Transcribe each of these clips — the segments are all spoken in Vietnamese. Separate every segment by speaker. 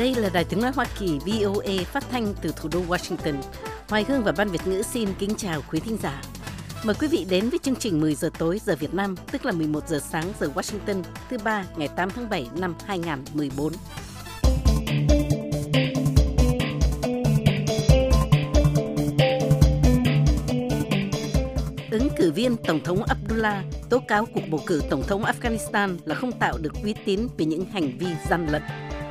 Speaker 1: Đây là Đài Tiếng nói Hoa Kỳ VOA phát thanh từ thủ đô Washington. Hoài Hương và Ban Việt ngữ xin kính chào quý thính giả. Mời quý vị đến với chương trình 10 giờ tối giờ Việt Nam, tức là 11 giờ sáng giờ Washington, thứ ba ngày 8 tháng 7 năm 2014. Ứng cử viên Tổng thống Abdullah tố cáo cuộc bầu cử Tổng thống Afghanistan là không tạo được uy tín vì những hành vi gian lận.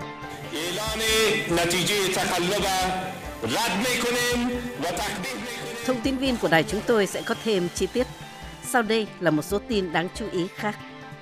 Speaker 1: Thông tin viên của đài chúng tôi sẽ có thêm chi tiết. Sau đây là một số tin đáng chú ý khác.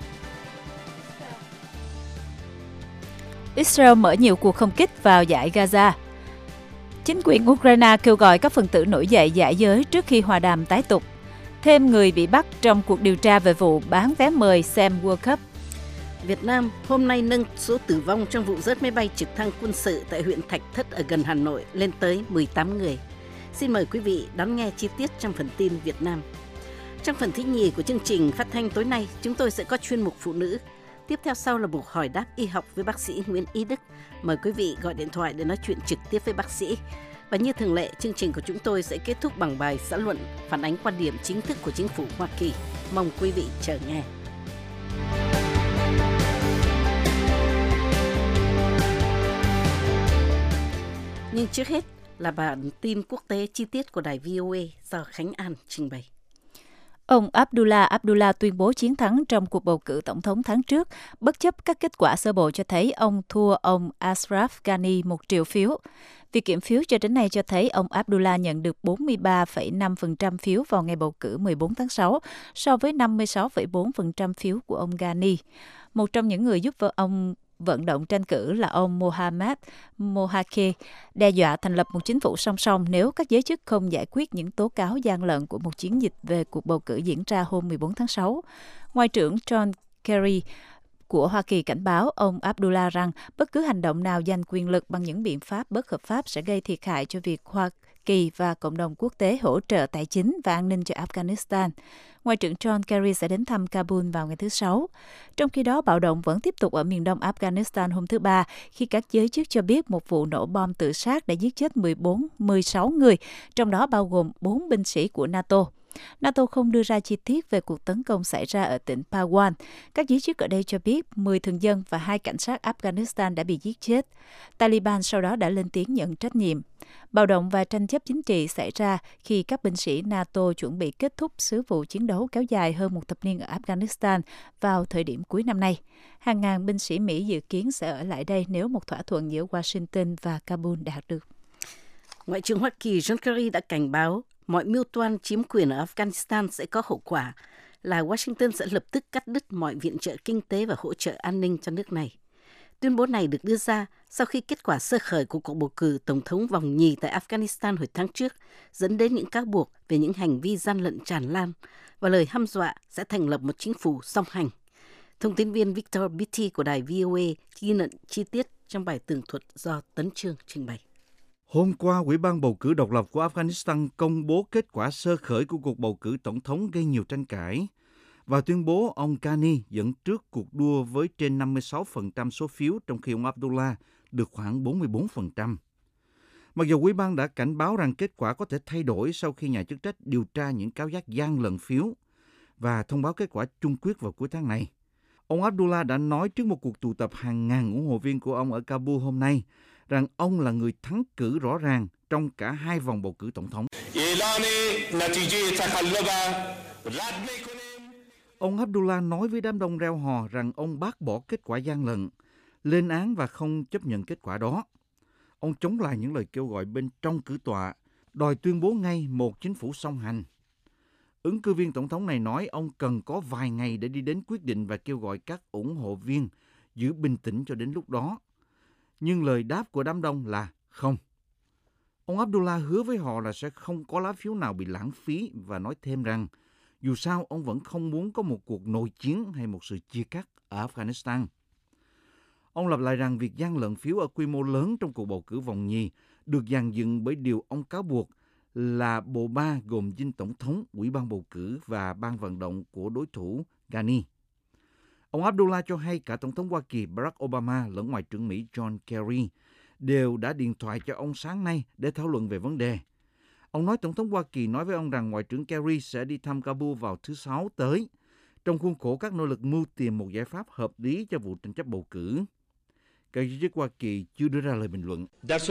Speaker 2: Israel mở nhiều cuộc không kích vào dải Gaza. Chính quyền Ukraine kêu gọi các phần tử nổi dậy giải giới trước khi hòa đàm tái tục. Thêm người bị bắt trong cuộc điều tra về vụ bán vé mời xem World Cup.
Speaker 1: Việt Nam hôm nay nâng số tử vong trong vụ rớt máy bay trực thăng quân sự tại huyện Thạch Thất ở gần Hà Nội lên tới 18 người. Xin mời quý vị đón nghe chi tiết trong phần tin Việt Nam. Trong phần thứ nhì của chương trình phát thanh tối nay, chúng tôi sẽ có chuyên mục phụ nữ. Tiếp theo sau là mục hỏi đáp y học với bác sĩ Nguyễn Ý Đức. Mời quý vị gọi điện thoại để nói chuyện trực tiếp với bác sĩ. Và như thường lệ, chương trình của chúng tôi sẽ kết thúc bằng bài xã luận phản ánh quan điểm chính thức của chính phủ Hoa Kỳ. Mong quý vị chờ nghe. Nhưng trước hết là bản tin quốc tế chi tiết của đài VOA do Khánh An trình bày.
Speaker 2: Ông Abdullah tuyên bố chiến thắng trong cuộc bầu cử tổng thống tháng trước, bất chấp các kết quả sơ bộ cho thấy ông thua ông Ashraf Ghani 1 triệu phiếu. Việc kiểm phiếu cho đến nay cho thấy ông Abdullah nhận được 43,5% phiếu vào ngày bầu cử 14 tháng 6, so với 56,4% phiếu của ông Ghani. Một trong những người giúp ông vận động tranh cử là ông Mohammad Mohake, đe dọa thành lập một chính phủ song song nếu các giới chức không giải quyết những tố cáo gian lận của một chiến dịch về cuộc bầu cử diễn ra hôm 14 tháng 6. Ngoại trưởng John Kerry của Hoa Kỳ cảnh báo ông Abdullah rằng bất cứ hành động nào giành quyền lực bằng những biện pháp bất hợp pháp sẽ gây thiệt hại cho việc Hoa Kỳ và cộng đồng quốc tế hỗ trợ tài chính và an ninh cho Afghanistan. Ngoại trưởng John Kerry sẽ đến thăm Kabul vào ngày thứ Sáu. Trong khi đó, bạo động vẫn tiếp tục ở miền đông Afghanistan hôm thứ Ba khi các giới chức cho biết một vụ nổ bom tự sát đã giết chết 16 người, trong đó bao gồm 4 binh sĩ của NATO. NATO không đưa ra chi tiết về cuộc tấn công xảy ra ở tỉnh Pawan. Các giới chức ở đây cho biết 10 thường dân và 2 cảnh sát Afghanistan đã bị giết chết. Taliban sau đó đã lên tiếng nhận trách nhiệm. Bạo động và tranh chấp chính trị xảy ra khi các binh sĩ NATO chuẩn bị kết thúc sứ vụ chiến đấu kéo dài hơn một thập niên ở Afghanistan vào thời điểm cuối năm nay. Hàng ngàn binh sĩ Mỹ dự kiến sẽ ở lại đây nếu một thỏa thuận giữa Washington và Kabul đạt được.
Speaker 1: Ngoại trưởng Hoa Kỳ John Kerry đã cảnh báo mọi mưu toan chiếm quyền ở Afghanistan sẽ có hậu quả là Washington sẽ lập tức cắt đứt mọi viện trợ kinh tế và hỗ trợ an ninh cho nước này. Tuyên bố này được đưa ra sau khi kết quả sơ khởi của cuộc bầu cử tổng thống vòng nhì tại Afghanistan hồi tháng trước dẫn đến những cáo buộc về những hành vi gian lận tràn lan và lời hăm dọa sẽ thành lập một chính phủ song hành. Thông tin viên Victor Beatty của đài VOA ghi nhận chi tiết trong bài tường thuật do Tấn Chương trình bày.
Speaker 3: Hôm qua, Ủy ban bầu cử độc lập của Afghanistan công bố kết quả sơ khởi của cuộc bầu cử tổng thống gây nhiều tranh cãi và tuyên bố ông Ghani dẫn trước cuộc đua với trên 56% số phiếu, trong khi ông Abdullah được khoảng 44%. Mặc dù Ủy ban đã cảnh báo rằng kết quả có thể thay đổi sau khi nhà chức trách điều tra những cáo giác gian lận phiếu và thông báo kết quả chung quyết vào cuối tháng này. Ông Abdullah đã nói trước một cuộc tụ tập hàng ngàn ủng hộ viên của ông ở Kabul hôm nay rằng ông là người thắng cử rõ ràng trong cả hai vòng bầu cử tổng thống. Ông Abdullah nói với đám đông reo hò rằng ông bác bỏ kết quả gian lận, lên án và không chấp nhận kết quả đó. Ông chống lại những lời kêu gọi bên trong cử tọa, đòi tuyên bố ngay một chính phủ song hành. Ứng cử viên tổng thống này nói ông cần có vài ngày để đi đến quyết định và kêu gọi các ủng hộ viên giữ bình tĩnh cho đến lúc đó. Nhưng lời đáp của đám đông là không. Ông Abdullah hứa với họ là sẽ không có lá phiếu nào bị lãng phí và nói thêm rằng dù sao ông vẫn không muốn có một cuộc nội chiến hay một sự chia cắt ở Afghanistan. Ông lặp lại rằng việc gian lận phiếu ở quy mô lớn trong cuộc bầu cử vòng nhì được dàn dựng bởi điều ông cáo buộc là bộ ba gồm dinh tổng thống, ủy ban bầu cử và ban vận động của đối thủ Ghani. Ông Abdullah cho hay cả Tổng thống Hoa Kỳ Barack Obama lẫn Ngoại trưởng Mỹ John Kerry đều đã điện thoại cho ông sáng nay để thảo luận về vấn đề. Ông nói Tổng thống Hoa Kỳ nói với ông rằng Ngoại trưởng Kerry sẽ đi thăm Kabul vào thứ Sáu tới, trong khuôn khổ các nỗ lực mưu tìm một giải pháp hợp lý cho vụ tranh chấp bầu cử. Các giới chức Hoa Kỳ chưa đưa ra lời bình luận.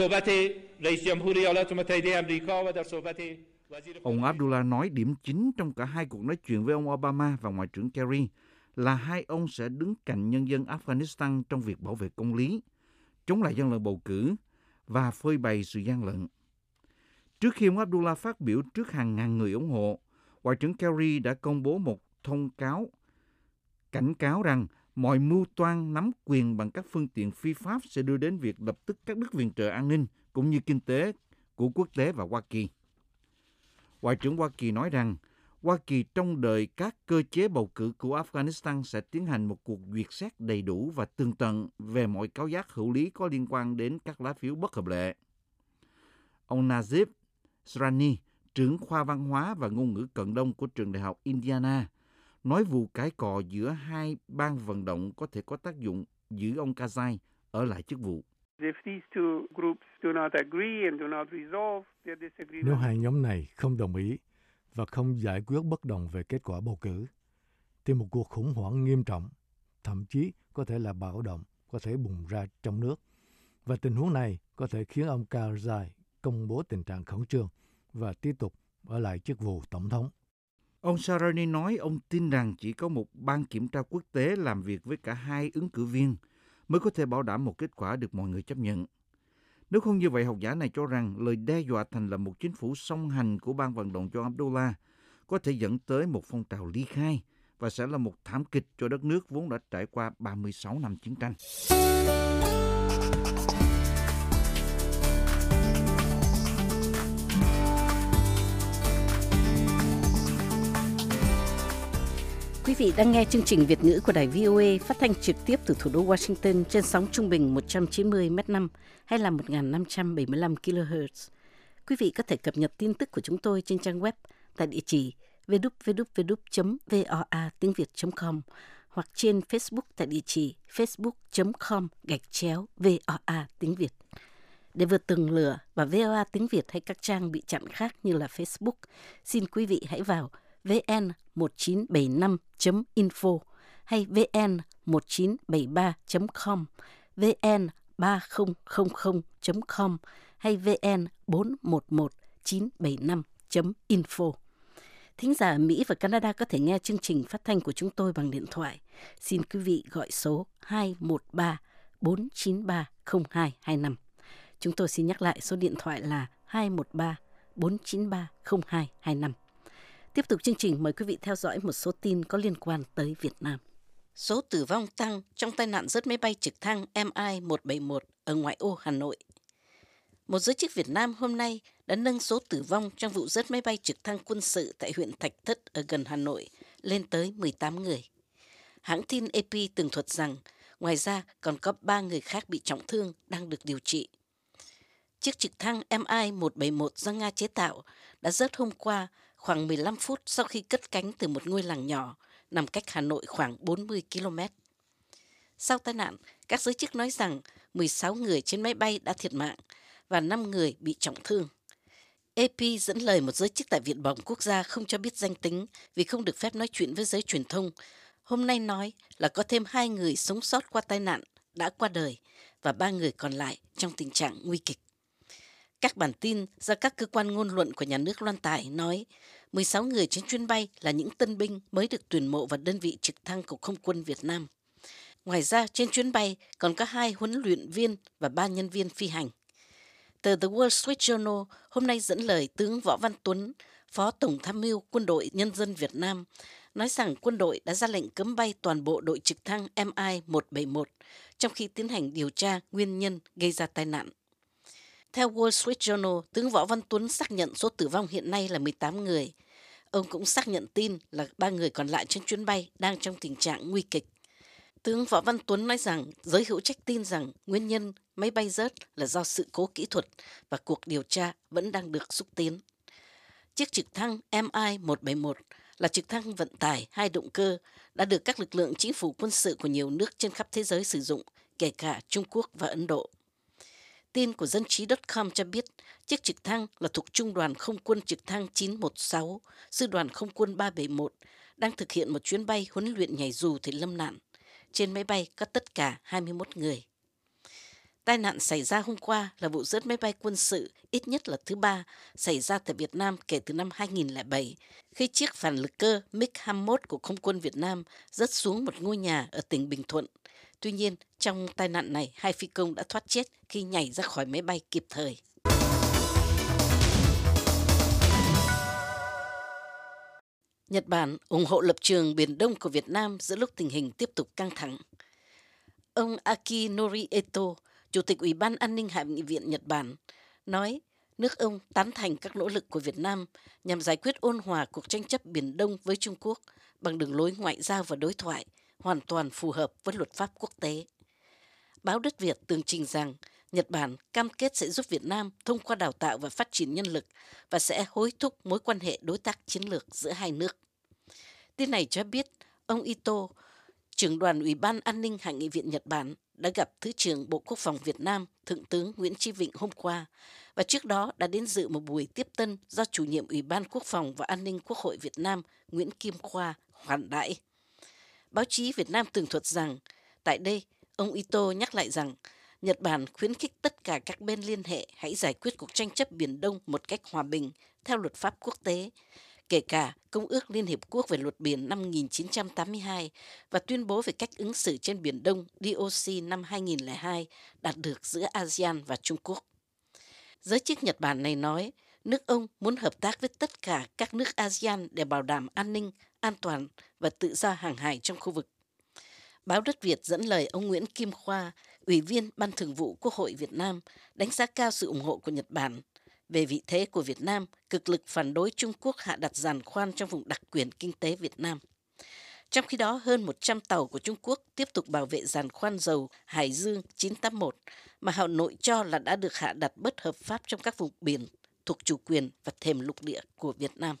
Speaker 3: Ông Abdullah nói điểm chính trong cả hai cuộc nói chuyện với ông Obama và Ngoại trưởng Kerry là hai ông sẽ đứng cạnh nhân dân Afghanistan trong việc bảo vệ công lý, chống lại gian lận bầu cử và phơi bày sự gian lận. Trước khi ông Abdullah phát biểu trước hàng ngàn người ủng hộ, Ngoại trưởng Kerry đã công bố một thông cáo cảnh cáo rằng mọi mưu toan nắm quyền bằng các phương tiện phi pháp sẽ đưa đến việc lập tức cắt đứt viện trợ an ninh cũng như kinh tế của quốc tế và Hoa Kỳ. Ngoại trưởng Hoa Kỳ nói rằng Hoa Kỳ trông đợi các cơ chế bầu cử của Afghanistan sẽ tiến hành một cuộc duyệt xét đầy đủ và tường tận về mọi cáo giác hữu lý có liên quan đến các lá phiếu bất hợp lệ. Ông Najib Srani, trưởng khoa văn hóa và ngôn ngữ cận đông của trường đại học Indiana, nói vụ cãi cọ giữa hai ban vận động có thể có tác dụng giữ ông Karzai ở lại chức vụ.
Speaker 4: Nếu hai nhóm này không đồng ý và không giải quyết bất đồng về kết quả bầu cử, thì một cuộc khủng hoảng nghiêm trọng, thậm chí có thể là bạo động, có thể bùng ra trong nước. Và tình huống này có thể khiến ông Karzai công bố tình trạng khẩn trương và tiếp tục ở lại chức vụ tổng thống.
Speaker 3: Ông Sarani nói ông tin rằng chỉ có một ban kiểm tra quốc tế làm việc với cả hai ứng cử viên mới có thể bảo đảm một kết quả được mọi người chấp nhận. Nếu không như vậy, học giả này cho rằng lời đe dọa thành lập một chính phủ song hành của ban vận động cho Abdullah có thể dẫn tới một phong trào ly khai và sẽ là một thảm kịch cho đất nước vốn đã trải qua 36 năm chiến tranh.
Speaker 1: Quý vị đang nghe chương trình Việt ngữ của Đài VOA phát thanh trực tiếp từ thủ đô Washington trên sóng trung bình 190 m/5 hay là 1575 kHz. Quý vị có thể cập nhật tin tức của chúng tôi trên trang web tại địa chỉ www.voa-tiếng-việt.com hoặc trên Facebook tại địa chỉ facebook.com/VOA tiếng Việt. Để vượt tường lửa và VOA tiếng Việt hay các trang bị chặn khác như là Facebook, xin quý vị hãy vào vn1975.info hay vn1973.com, vn3000.com hay vn411975.info. Thính giả ở Mỹ và Canada có thể nghe chương trình phát thanh của chúng tôi bằng điện thoại. Xin quý vị gọi số 213-493-0225. Chúng tôi xin nhắc lại số điện thoại là 213-493-0225. Tiếp tục chương trình, mời quý vị theo dõi một số tin có liên quan tới Việt Nam. Số tử vong tăng trong tai nạn rớt máy bay trực thăng Mi-171 ở ngoại ô Hà Nội. Một giới chức Việt Nam hôm nay đã nâng số tử vong trong vụ rớt máy bay trực thăng quân sự tại huyện Thạch Thất ở gần Hà Nội lên tới 18 người. Hãng tin AP tường thuật rằng, ngoài ra còn có 3 người khác bị trọng thương đang được điều trị. Chiếc trực thăng Mi-171 do Nga chế tạo đã rớt hôm qua khoảng 15 phút sau khi cất cánh từ một ngôi làng nhỏ nằm cách Hà Nội khoảng 40 km. Sau tai nạn, các giới chức nói rằng 16 người trên máy bay đã thiệt mạng và 5 người bị trọng thương. AP dẫn lời một giới chức tại Viện Bỏng Quốc gia không cho biết danh tính vì không được phép nói chuyện với giới truyền thông, hôm nay nói là có thêm 2 người sống sót qua tai nạn đã qua đời và 3 người còn lại trong tình trạng nguy kịch. Các bản tin do các cơ quan ngôn luận của nhà nước loan tải nói 16 người trên chuyến bay là những tân binh mới được tuyển mộ vào đơn vị trực thăng của Không quân Việt Nam. Ngoài ra, trên chuyến bay còn có 2 huấn luyện viên và 3 nhân viên phi hành. Tờ The Wall Street Journal hôm nay dẫn lời tướng Võ Văn Tuấn, Phó Tổng tham mưu Quân đội Nhân dân Việt Nam, nói rằng quân đội đã ra lệnh cấm bay toàn bộ đội trực thăng Mi-171 trong khi tiến hành điều tra nguyên nhân gây ra tai nạn. Theo Wall Street Journal, tướng Võ Văn Tuấn xác nhận số tử vong hiện nay là 18 người. Ông cũng xác nhận tin là 3 người còn lại trên chuyến bay đang trong tình trạng nguy kịch. Tướng Võ Văn Tuấn nói rằng giới hữu trách tin rằng nguyên nhân máy bay rớt là do sự cố kỹ thuật và cuộc điều tra vẫn đang được xúc tiến. Chiếc trực thăng Mi-171 là trực thăng vận tải 2 động cơ đã được các lực lượng chính phủ quân sự của nhiều nước trên khắp thế giới sử dụng, kể cả Trung Quốc và Ấn Độ. tin của dân trí.com cho biết chiếc trực thăng là thuộc Trung đoàn Không quân trực thăng 916, Sư đoàn Không quân 371, đang thực hiện một chuyến bay huấn luyện nhảy dù thì lâm nạn. Trên máy bay có tất cả 21 người. Tai nạn xảy ra hôm qua là vụ rớt máy bay quân sự ít nhất là thứ 3 xảy ra tại Việt Nam kể từ năm 2007, khi chiếc phản lực cơ MiG-21 của Không quân Việt Nam rớt xuống một ngôi nhà ở tỉnh Bình Thuận. Tuy nhiên, trong tai nạn này, 2 phi công đã thoát chết khi nhảy ra khỏi máy bay kịp thời. Nhật Bản ủng hộ lập trường Biển Đông của Việt Nam giữa lúc tình hình tiếp tục căng thẳng. Ông Akinori Eto, Chủ tịch Ủy ban An ninh Hạ nghị viện Nhật Bản, nói nước ông tán thành các nỗ lực của Việt Nam nhằm giải quyết ôn hòa cuộc tranh chấp Biển Đông với Trung Quốc bằng đường lối ngoại giao và đối thoại, hoàn toàn phù hợp với luật pháp quốc tế. Báo Đất Việt tường trình rằng Nhật Bản cam kết sẽ giúp Việt Nam thông qua đào tạo và phát triển nhân lực và sẽ hối thúc mối quan hệ đối tác chiến lược giữa hai nước. Tin này cho biết ông Ito, trưởng đoàn Ủy ban An ninh Hạ nghị viện Nhật Bản, đã gặp Thứ trưởng Bộ Quốc phòng Việt Nam Thượng tướng Nguyễn Chí Vịnh hôm qua và trước đó đã đến dự một buổi tiếp tân do chủ nhiệm Ủy ban Quốc phòng và An ninh Quốc hội Việt Nam Nguyễn Kim Khoa khoản đãi. Báo chí Việt Nam tường thuật rằng, tại đây, ông Ito nhắc lại rằng Nhật Bản khuyến khích tất cả các bên liên hệ hãy giải quyết cuộc tranh chấp Biển Đông một cách hòa bình theo luật pháp quốc tế, kể cả Công ước Liên Hiệp Quốc về luật biển năm 1982 và tuyên bố về cách ứng xử trên Biển Đông DOC năm 2002 đạt được giữa ASEAN và Trung Quốc. Giới chức Nhật Bản này nói nước ông muốn hợp tác với tất cả các nước ASEAN để bảo đảm an ninh, an toàn và tự do hàng hải trong khu vực. Báo Đất Việt dẫn lời ông Nguyễn Kim Khoa, Ủy viên Ban Thường vụ Quốc hội Việt Nam, đánh giá cao sự ủng hộ của Nhật Bản về vị thế của Việt Nam, cực lực phản đối Trung Quốc hạ đặt giàn khoan trong vùng đặc quyền kinh tế Việt Nam. Trong khi đó, hơn 100 tàu của Trung Quốc tiếp tục bảo vệ giàn khoan dầu Hải Dương 981 mà Hà Nội cho là đã được hạ đặt bất hợp pháp trong các vùng biển thuộc chủ quyền và thềm lục địa của Việt Nam.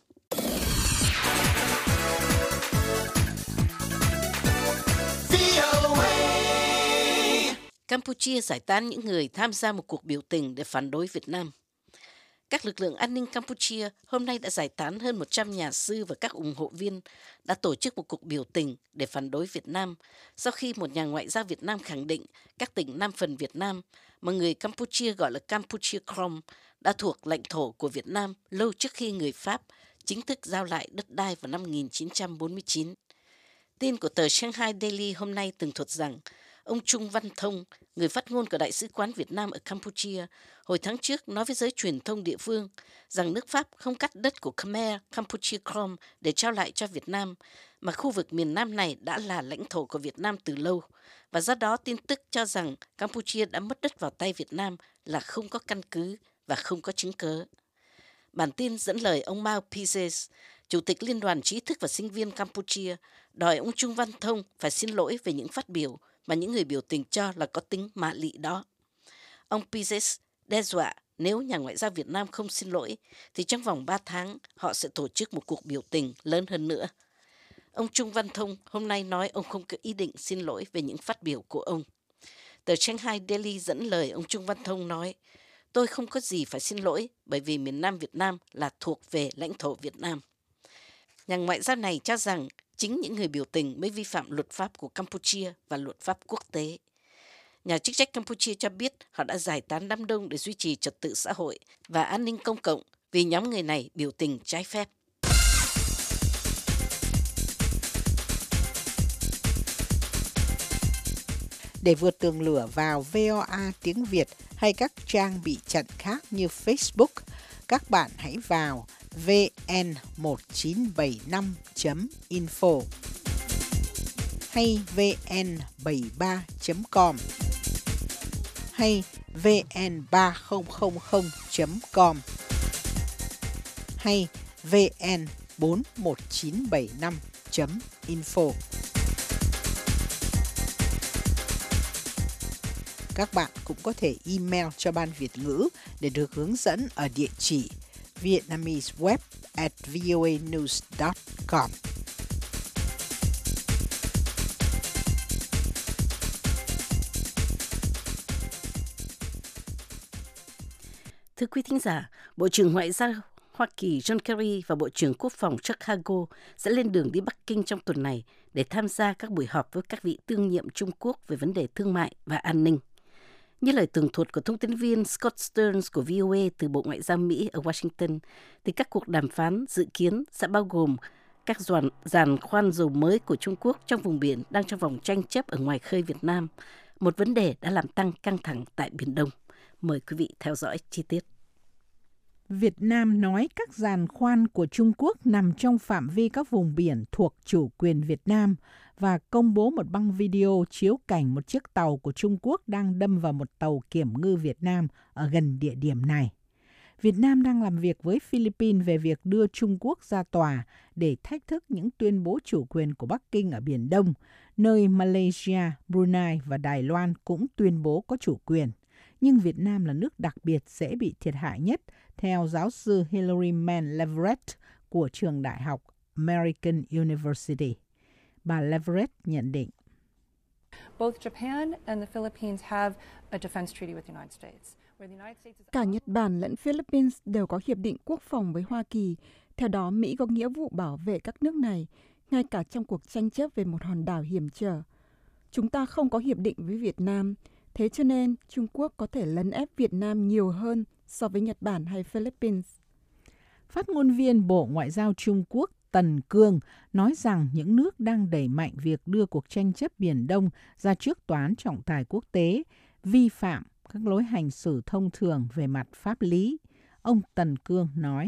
Speaker 1: Campuchia giải tán những người tham gia một cuộc biểu tình để phản đối Việt Nam. Các lực lượng an ninh Campuchia hôm nay đã giải tán hơn 100 nhà sư và các ủng hộ viên đã tổ chức một cuộc biểu tình để phản đối Việt Nam sau khi một nhà ngoại giao Việt Nam khẳng định các tỉnh Nam phần Việt Nam mà người Campuchia gọi là Campuchia Krom đã thuộc lãnh thổ của Việt Nam lâu trước khi người Pháp chính thức giao lại đất đai vào năm 1949. Tin của tờ Shanghai Daily hôm nay tường thuật rằng ông Trung Văn Thông, người phát ngôn của Đại sứ quán Việt Nam ở Campuchia, hồi tháng trước nói với giới truyền thông địa phương rằng nước Pháp không cắt đất của Khmer Campuchia Krom để trao lại cho Việt Nam, mà khu vực miền Nam này đã là lãnh thổ của Việt Nam từ lâu, và do đó tin tức cho rằng Campuchia đã mất đất vào tay Việt Nam là không có căn cứ và không có chứng cớ. Bản tin dẫn lời ông Mao Pizes, Chủ tịch Liên đoàn Trí thức và Sinh viên Campuchia, đòi ông Trung Văn Thông phải xin lỗi về những phát biểu mà những người biểu tình cho là có tính mạ lị đó. Ông Pizes đe dọa nếu nhà ngoại giao Việt Nam không xin lỗi thì trong vòng 3 tháng họ sẽ tổ chức một cuộc biểu tình lớn hơn nữa. Ông Trung Văn Thông hôm nay nói ông không có ý định xin lỗi về những phát biểu của ông. Tờ Shanghai Daily dẫn lời ông Trung Văn Thông nói, tôi không có gì phải xin lỗi bởi vì miền Nam Việt Nam là thuộc về lãnh thổ Việt Nam. Nhà ngoại giao này cho rằng chính những người biểu tình mới vi phạm luật pháp của Campuchia và luật pháp quốc tế. Nhà chức trách Campuchia cho biết họ đã giải tán đám đông để duy trì trật tự xã hội và an ninh công cộng vì nhóm người này biểu tình trái phép.
Speaker 5: Để vượt tường lửa vào VOA tiếng Việt hay các trang bị chặn khác như Facebook, các bạn hãy vào vn1975.info hay vn73.com hay vn3000.com hay vn41975.info. Các bạn cũng có thể email cho Ban Việt ngữ để được hướng dẫn ở địa chỉ vietnameseweb@voanews.com.
Speaker 1: Thưa quý thính giả, Bộ trưởng Ngoại giao Hoa Kỳ John Kerry và Bộ trưởng Quốc phòng Chicago sẽ lên đường đi Bắc Kinh trong tuần này để tham gia các buổi họp với các vị đương nhiệm Trung Quốc về vấn đề thương mại và an ninh. Như lời tường thuật của thông tin viên Scott Stearns của VOA từ Bộ Ngoại giao Mỹ ở Washington, thì các cuộc đàm phán dự kiến sẽ bao gồm các giàn khoan dầu mới của Trung Quốc trong vùng biển đang trong vòng tranh chấp ở ngoài khơi Việt Nam, một vấn đề đã làm tăng căng thẳng tại Biển Đông. Mời quý vị theo dõi chi tiết.
Speaker 5: Việt Nam nói các giàn khoan của Trung Quốc nằm trong phạm vi các vùng biển thuộc chủ quyền Việt Nam và công bố một băng video chiếu cảnh một chiếc tàu của Trung Quốc đang đâm vào một tàu kiểm ngư Việt Nam ở gần địa điểm này. Việt Nam đang làm việc với Philippines về việc đưa Trung Quốc ra tòa để thách thức những tuyên bố chủ quyền của Bắc Kinh ở Biển Đông, nơi Malaysia, Brunei và Đài Loan cũng tuyên bố có chủ quyền. Nhưng Việt Nam là nước đặc biệt dễ bị thiệt hại nhất, theo giáo sư Hilary Mann Leverett của trường đại học American University. Bà Leverett nhận định.
Speaker 6: Both Japan and the Philippines have a defense treaty with the United States.
Speaker 7: Cả Nhật Bản lẫn Philippines đều có hiệp định quốc phòng với Hoa Kỳ. Theo đó, Mỹ có nghĩa vụ bảo vệ các nước này, ngay cả trong cuộc tranh chấp về một hòn đảo hiểm trở. Chúng ta không có hiệp định với Việt Nam, thế cho nên Trung Quốc có thể lấn ép Việt Nam nhiều hơn so với Nhật Bản hay Philippines.
Speaker 5: Phát ngôn viên Bộ Ngoại giao Trung Quốc Tần Cương nói rằng những nước đang đẩy mạnh việc đưa cuộc tranh chấp Biển Đông ra trước tòa án trọng tài quốc tế, vi phạm các lối hành xử thông thường về mặt pháp lý. Ông Tần Cương nói.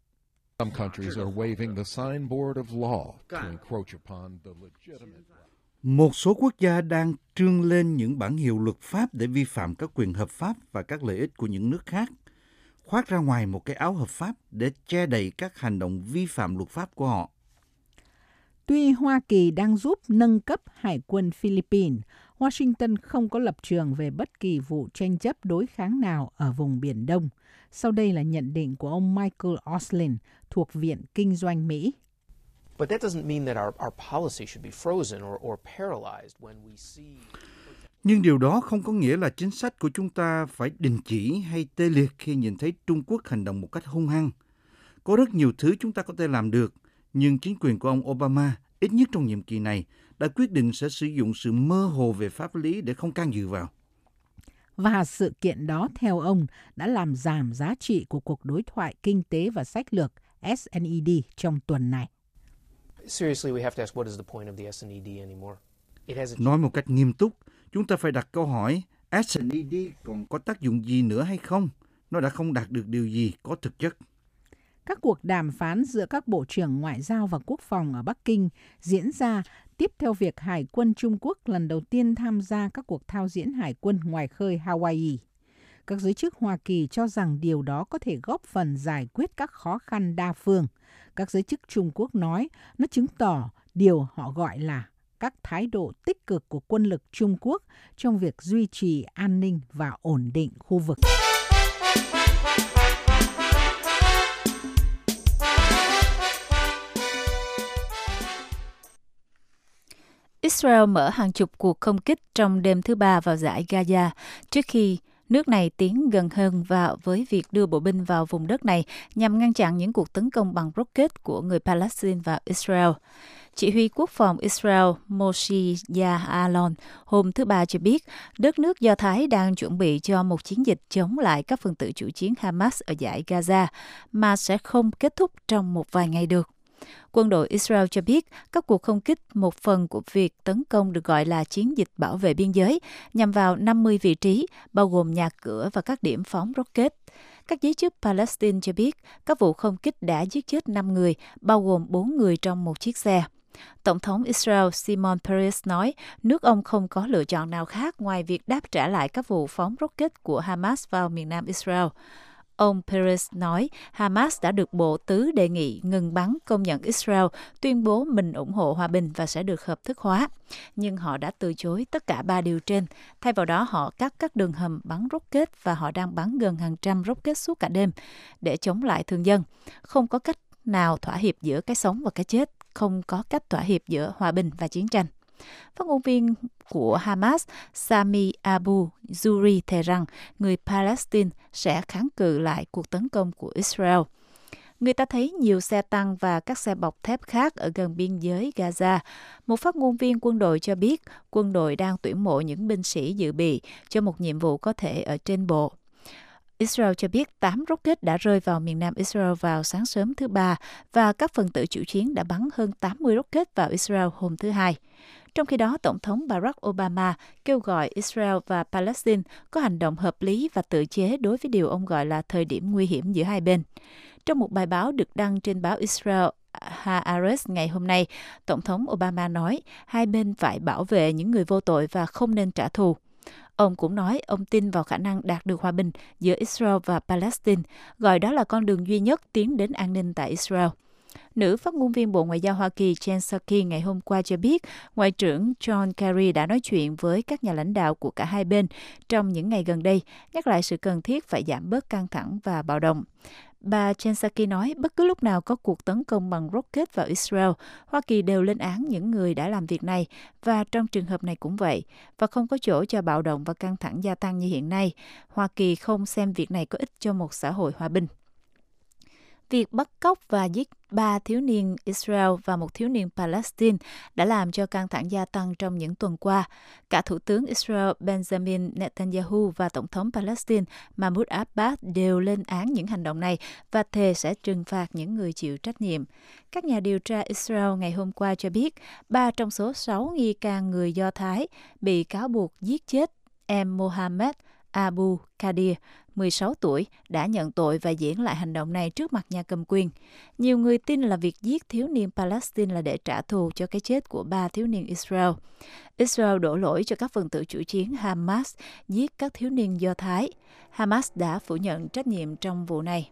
Speaker 3: Một số quốc gia đang trương lên những bản hiệu luật pháp để vi phạm các quyền hợp pháp và các lợi ích của những nước khác, khoác ra ngoài một cái áo hợp pháp để che đậy các hành động vi phạm luật pháp của họ.
Speaker 5: Tuy Hoa Kỳ đang giúp nâng cấp Hải quân Philippines, Washington không có lập trường về bất kỳ vụ tranh chấp đối kháng nào ở vùng Biển Đông. Sau đây là nhận định của ông Michael Oslin thuộc Viện Kinh doanh Mỹ.
Speaker 8: But that doesn't mean that our policy should be frozen or paralyzed when we see.
Speaker 3: Nhưng điều đó không có nghĩa là chính sách của chúng ta phải đình chỉ hay tê liệt khi nhìn thấy Trung Quốc hành động một cách hung hăng. Có rất nhiều thứ chúng ta có thể làm được, nhưng chính quyền của ông Obama, ít nhất trong nhiệm kỳ này, đã quyết định sẽ sử dụng sự mơ hồ về pháp lý để không can dự vào.
Speaker 5: Và sự kiện đó, theo ông, đã làm giảm giá trị của cuộc đối thoại kinh tế và sách lược S&ED trong tuần này.
Speaker 8: Seriously, we have to ask what is the point of the S&ED anymore?
Speaker 3: Nói một cách nghiêm túc, chúng ta phải đặt câu hỏi, S&ED còn có tác dụng gì nữa hay không? Nó đã không đạt được điều gì có thực chất.
Speaker 5: Các cuộc đàm phán giữa các bộ trưởng ngoại giao và quốc phòng ở Bắc Kinh diễn ra tiếp theo việc Hải quân Trung Quốc lần đầu tiên tham gia các cuộc thao diễn hải quân ngoài khơi Hawaii. Các giới chức Hoa Kỳ cho rằng điều đó có thể góp phần giải quyết các khó khăn đa phương. Các giới chức Trung Quốc nói nó chứng tỏ điều họ gọi là các thái độ tích cực của quân lực Trung Quốc trong việc duy trì an ninh và ổn định khu vực.
Speaker 2: Israel mở hàng chục cuộc không kích trong đêm thứ Ba vào dải Gaza trước khi nước này tiến gần hơn vào với việc đưa bộ binh vào vùng đất này nhằm ngăn chặn những cuộc tấn công bằng rocket của người Palestine vào Israel. Chỉ huy quốc phòng Israel Moshe Ya'alon hôm thứ Ba cho biết đất nước Do Thái đang chuẩn bị cho một chiến dịch chống lại các phần tử chủ chiến Hamas ở dải Gaza mà sẽ không kết thúc trong một vài ngày được. Quân đội Israel cho biết các cuộc không kích một phần của việc tấn công được gọi là chiến dịch bảo vệ biên giới nhằm vào 50 vị trí, bao gồm nhà cửa và các điểm phóng rocket. Các giới chức Palestine cho biết các vụ không kích đã giết chết 5 người, bao gồm 4 người trong một chiếc xe. Tổng thống Israel Shimon Peres nói nước ông không có lựa chọn nào khác ngoài việc đáp trả lại các vụ phóng rocket của Hamas vào miền nam Israel. Ông Peres nói Hamas đã được Bộ Tứ đề nghị ngừng bắn, công nhận Israel, tuyên bố mình ủng hộ hòa bình và sẽ được hợp thức hóa. Nhưng họ đã từ chối tất cả 3 điều trên. Thay vào đó, họ cắt các đường hầm bắn rocket và họ đang bắn gần hàng trăm rocket suốt cả đêm để chống lại thường dân. Không có cách nào thỏa hiệp giữa cái sống và cái chết, không có cách thỏa hiệp giữa hòa bình và chiến tranh. Phát ngôn viên của Hamas Sami Abu Zuri thề rằng người Palestine sẽ kháng cự lại cuộc tấn công của Israel. Người ta thấy nhiều xe tăng và các xe bọc thép khác ở gần biên giới Gaza. Một phát ngôn viên quân đội cho biết quân đội đang tuyển mộ những binh sĩ dự bị cho một nhiệm vụ có thể ở trên bộ. Israel cho biết 8 rocket đã rơi vào miền nam Israel vào sáng sớm thứ Ba và các phần tử chủ chiến đã bắn hơn 80 rocket vào Israel hôm thứ Hai. Trong khi đó, Tổng thống Barack Obama kêu gọi Israel và Palestine có hành động hợp lý và tự chế đối với điều ông gọi là thời điểm nguy hiểm giữa hai bên. Trong một bài báo được đăng trên báo Israel Haaretz ngày hôm nay, Tổng thống Obama nói hai bên phải bảo vệ những người vô tội và không nên trả thù. Ông cũng nói ông tin vào khả năng đạt được hòa bình giữa Israel và Palestine, gọi đó là con đường duy nhất tiến đến an ninh tại Israel. Nữ phát ngôn viên Bộ Ngoại giao Hoa Kỳ Jen Psaki ngày hôm qua cho biết Ngoại trưởng John Kerry đã nói chuyện với các nhà lãnh đạo của cả hai bên trong những ngày gần đây, nhắc lại sự cần thiết phải giảm bớt căng thẳng và bạo động. Bà Jen Psaki nói bất cứ lúc nào có cuộc tấn công bằng rocket vào Israel, Hoa Kỳ đều lên án những người đã làm việc này và trong trường hợp này cũng vậy, và không có chỗ cho bạo động và căng thẳng gia tăng như hiện nay. Hoa Kỳ không xem việc này có ích cho một xã hội hòa bình. Việc bắt cóc và giết 3 thiếu niên Israel và 1 thiếu niên Palestine đã làm cho căng thẳng gia tăng trong những tuần qua. Cả Thủ tướng Israel Benjamin Netanyahu và Tổng thống Palestine Mahmoud Abbas đều lên án những hành động này và thề sẽ trừng phạt những người chịu trách nhiệm. Các nhà điều tra Israel ngày hôm qua cho biết 3 trong số 6 nghi can người Do Thái bị cáo buộc giết chết em Mohammed Abu Qadir, 16 tuổi, đã nhận tội và diễn lại hành động này trước mặt nhà cầm quyền. Nhiều người tin là việc giết thiếu niên Palestine là để trả thù cho cái chết của 3 thiếu niên Israel. Israel đổ lỗi cho các phần tử chủ chiến Hamas giết các thiếu niên Do Thái. Hamas đã phủ nhận trách nhiệm trong vụ này.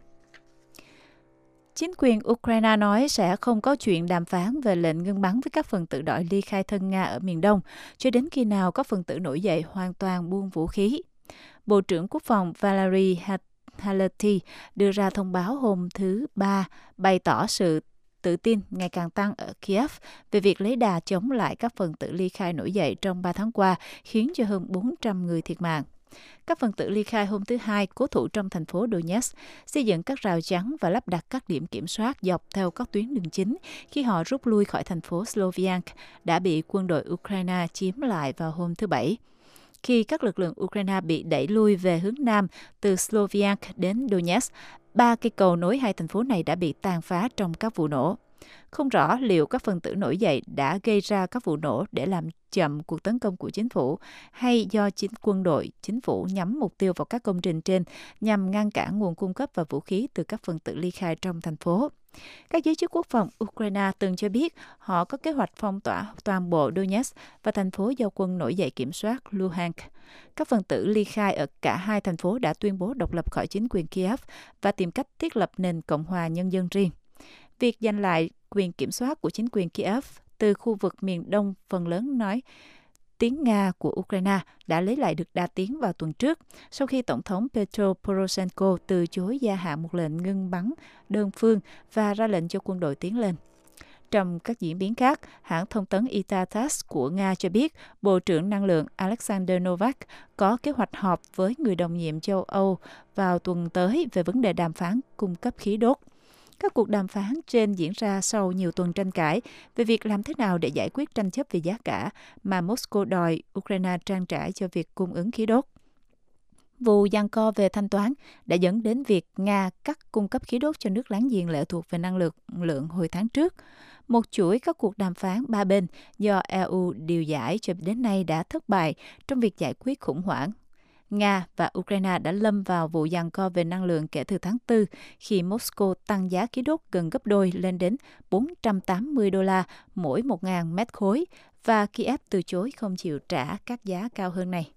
Speaker 2: Chính quyền Ukraine nói sẽ không có chuyện đàm phán về lệnh ngưng bắn với các phần tử đòi ly khai thân Nga ở miền Đông, cho đến khi nào các phần tử nổi dậy hoàn toàn buông vũ khí. Bộ trưởng Quốc phòng Valery Halyty đưa ra thông báo hôm thứ Ba, bày tỏ sự tự tin ngày càng tăng ở Kiev về việc lấy đà chống lại các phần tử ly khai nổi dậy trong 3 tháng qua, khiến cho hơn 400 người thiệt mạng. Các phần tử ly khai hôm thứ Hai cố thủ trong thành phố Donetsk, xây dựng các rào chắn và lắp đặt các điểm kiểm soát dọc theo các tuyến đường chính khi họ rút lui khỏi thành phố Sloviansk đã bị quân đội Ukraine chiếm lại vào hôm thứ Bảy. Khi các lực lượng Ukraine bị đẩy lui về hướng Nam từ Sloviansk đến Donetsk, 3 cây cầu nối hai thành phố này đã bị tàn phá trong các vụ nổ. Không rõ liệu các phần tử nổi dậy đã gây ra các vụ nổ để làm chậm cuộc tấn công của chính phủ hay do chính phủ nhắm mục tiêu vào các công trình trên nhằm ngăn cản nguồn cung cấp và vũ khí từ các phần tử ly khai trong thành phố. Các giới chức quốc phòng Ukraine từng cho biết họ có kế hoạch phong tỏa toàn bộ Donetsk và thành phố do quân nổi dậy kiểm soát Luhansk. Các phần tử ly khai ở cả hai thành phố đã tuyên bố độc lập khỏi chính quyền Kiev và tìm cách thiết lập nền Cộng hòa Nhân dân riêng. Việc giành lại quyền kiểm soát của chính quyền Kiev từ khu vực miền đông phần lớn nói tiếng Nga của Ukraine đã lấy lại được đà tiến vào tuần trước, sau khi Tổng thống Petro Poroshenko từ chối gia hạn một lệnh ngưng bắn đơn phương và ra lệnh cho quân đội tiến lên. Trong các diễn biến khác, hãng thông tấn ITA-TASS của Nga cho biết Bộ trưởng Năng lượng Alexander Novak có kế hoạch họp với người đồng nhiệm châu Âu vào tuần tới về vấn đề đàm phán cung cấp khí đốt. Các cuộc đàm phán trên diễn ra sau nhiều tuần tranh cãi về việc làm thế nào để giải quyết tranh chấp về giá cả mà Moscow đòi Ukraine trang trải cho việc cung ứng khí đốt. Vụ giằng co về thanh toán đã dẫn đến việc Nga cắt cung cấp khí đốt cho nước láng giềng lệ thuộc về năng lượng hồi tháng trước. Một chuỗi các cuộc đàm phán ba bên do EU điều giải cho đến nay đã thất bại trong việc giải quyết khủng hoảng. Nga và Ukraine đã lâm vào vụ giằng co về năng lượng kể từ tháng 4 khi Moscow tăng giá khí đốt gần gấp đôi lên đến $480 mỗi 1.000 mét khối và Kiev từ chối không chịu trả các giá cao hơn này.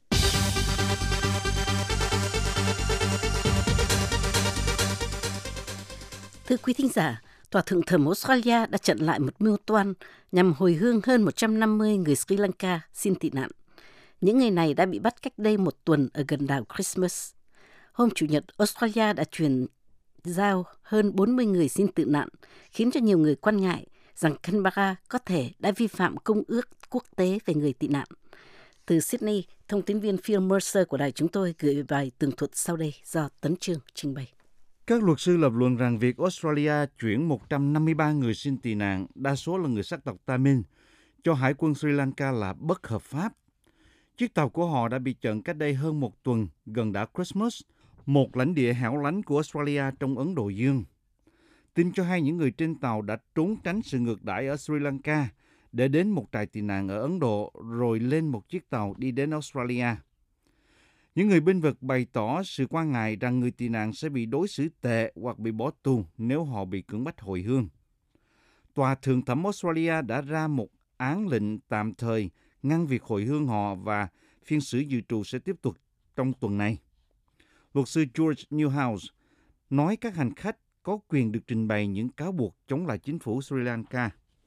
Speaker 1: Thưa quý thính giả, Tòa Thượng thẩm Australia đã chặn lại một mưu toan nhằm hồi hương hơn 150 người Sri Lanka xin tị nạn. Những người này đã bị bắt cách đây một tuần ở gần đảo Christmas. Hôm Chủ nhật, Australia đã chuyển giao hơn 40 người xin tị nạn, khiến cho nhiều người quan ngại rằng Canberra có thể đã vi phạm công ước quốc tế về người tị nạn. Từ Sydney, thông tín viên Phil Mercer của đài chúng tôi gửi bài tường thuật sau đây do Tấn Chương trình bày.
Speaker 3: Các luật sư lập luận rằng việc Australia chuyển 153 người xin tị nạn, đa số là người sắc tộc Tamil, cho Hải quân Sri Lanka là bất hợp pháp. Chiếc tàu của họ đã bị chặn cách đây hơn một tuần gần đảo Christmas, một lãnh địa hẻo lánh của Australia trong Ấn Độ Dương. Tin cho hay những người trên tàu đã trốn tránh sự ngược đãi ở Sri Lanka để đến một trại tị nạn ở Ấn Độ rồi lên một chiếc tàu đi đến Australia. Những người bênh vực bày tỏ sự quan ngại rằng người tị nạn sẽ bị đối xử tệ hoặc bị bỏ tù nếu họ bị cưỡng bách hồi hương. Tòa Thượng thẩm Australia đã ra một án lệnh tạm thời ngăn việc hồi hương họ và phiên xử dự trù sẽ tiếp tục trong tuần này. Luật sư George Newhouse nói các hành khách có quyền được trình bày những cáo buộc chống lại chính phủ Sri Lanka.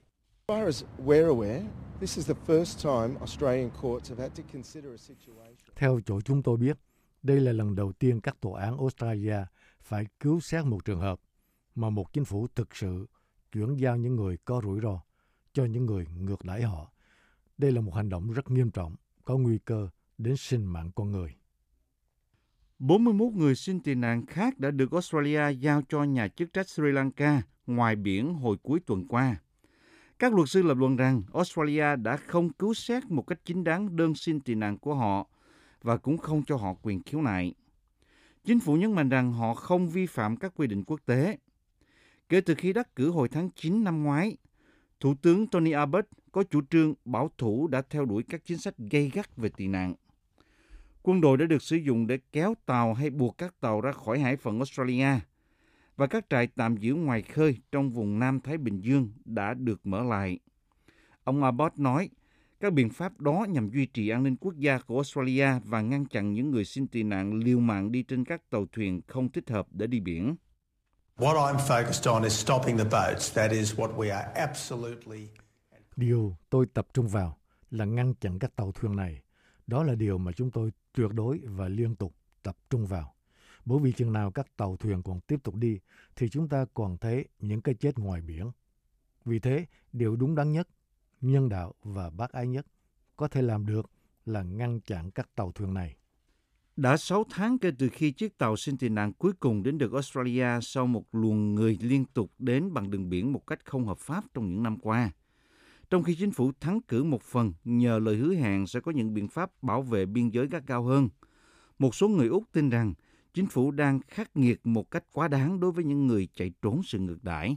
Speaker 4: Theo chỗ chúng tôi biết, đây là lần đầu tiên các tòa án Australia phải cứu xét một trường hợp mà một chính phủ thực sự chuyển giao những người có rủi ro cho những người ngược đãi họ. Đây là một hành động rất nghiêm trọng, có nguy cơ đến sinh mạng con người.
Speaker 3: 41 người xin tị nạn khác đã được Australia giao cho nhà chức trách Sri Lanka ngoài biển hồi cuối tuần qua. Các luật sư lập luận rằng Australia đã không cứu xét một cách chính đáng đơn xin tị nạn của họ và cũng không cho họ quyền khiếu nại. Chính phủ nhấn mạnh rằng họ không vi phạm các quy định quốc tế. Kể từ khi đắc cử hồi tháng 9 năm ngoái, Thủ tướng Tony Abbott có chủ trương bảo thủ đã theo đuổi các chính sách gay gắt về tị nạn. Quân đội đã được sử dụng để kéo tàu hay buộc các tàu ra khỏi hải phận Australia, và các trại tạm giữ ngoài khơi trong vùng Nam Thái Bình Dương đã được mở lại. Ông Abbott nói, các biện pháp đó nhằm duy trì an ninh quốc gia của Australia và ngăn chặn những người xin tị nạn liều mạng đi trên các tàu thuyền không thích hợp để đi biển.
Speaker 4: Điều tôi tập trung vào là ngăn chặn các tàu thuyền này. Đó là điều mà chúng tôi tuyệt đối và liên tục tập trung vào. Bởi vì chừng nào các tàu thuyền còn tiếp tục đi, thì chúng ta còn thấy những cái chết ngoài biển. Vì thế, điều đúng đắn nhất, nhân đạo và bác ái nhất có thể làm được là ngăn chặn các tàu thuyền này.
Speaker 3: Đã 6 tháng kể từ khi chiếc tàu xin tị nạn cuối cùng đến được Australia sau một luồng người liên tục đến bằng đường biển một cách không hợp pháp trong những năm qua. Trong khi chính phủ thắng cử một phần nhờ lời hứa hẹn sẽ có những biện pháp bảo vệ biên giới gắt gao hơn, một số người Úc tin rằng chính phủ đang khắc nghiệt một cách quá đáng đối với những người chạy trốn sự ngược đãi.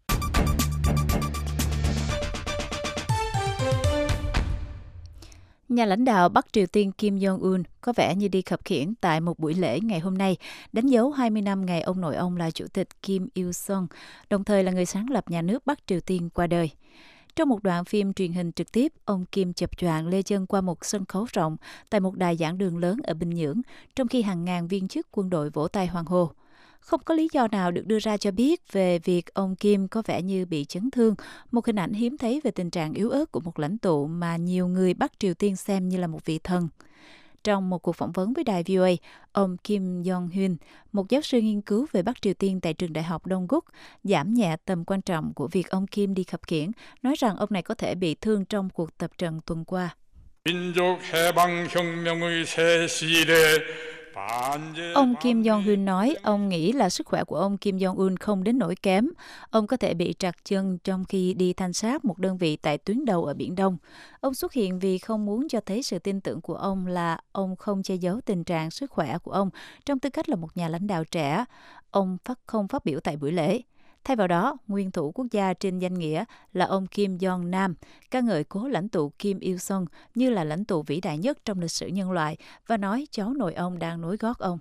Speaker 2: Nhà lãnh đạo Bắc Triều Tiên Kim Jong-un có vẻ như đi khập khiễng tại một buổi lễ ngày hôm nay, đánh dấu 20 năm ngày ông nội ông là Chủ tịch Kim Il-sung, đồng thời là người sáng lập nhà nước Bắc Triều Tiên qua đời. Trong một đoạn phim truyền hình trực tiếp, ông Kim chập choạng lê chân qua một sân khấu rộng tại một đài giảng đường lớn ở Bình Nhưỡng, trong khi hàng ngàn viên chức quân đội vỗ tay hoan hô. Không có lý do nào được đưa ra cho biết về việc ông Kim có vẻ như bị chấn thương, một hình ảnh hiếm thấy về tình trạng yếu ớt của một lãnh tụ mà nhiều người Bắc Triều Tiên xem như là một vị thần. Trong một cuộc phỏng vấn với đài VOA, ông Kim Jong-un, một giáo sư nghiên cứu về Bắc Triều Tiên tại trường đại học Đông Guk, giảm nhẹ tầm quan trọng của việc ông Kim đi khập khiễng, nói rằng ông này có thể bị thương trong cuộc tập trận tuần qua. Ông Kim Jong-un nói ông nghĩ là sức khỏe của ông Kim Jong-un không đến nỗi kém. Ông có thể bị trật chân trong khi đi thanh sát một đơn vị tại tuyến đầu ở Biển Đông. Ông xuất hiện vì không muốn cho thấy sự tin tưởng của ông là ông không che giấu tình trạng sức khỏe của ông trong tư cách là một nhà lãnh đạo trẻ. Ông không phát biểu tại buổi lễ. Thay vào đó, nguyên thủ quốc gia trên danh nghĩa là ông Kim Jong-nam ca ngợi cố lãnh tụ Kim Il-sung như là lãnh tụ vĩ đại nhất trong lịch sử nhân loại và nói cháu nội ông đang nối gót ông.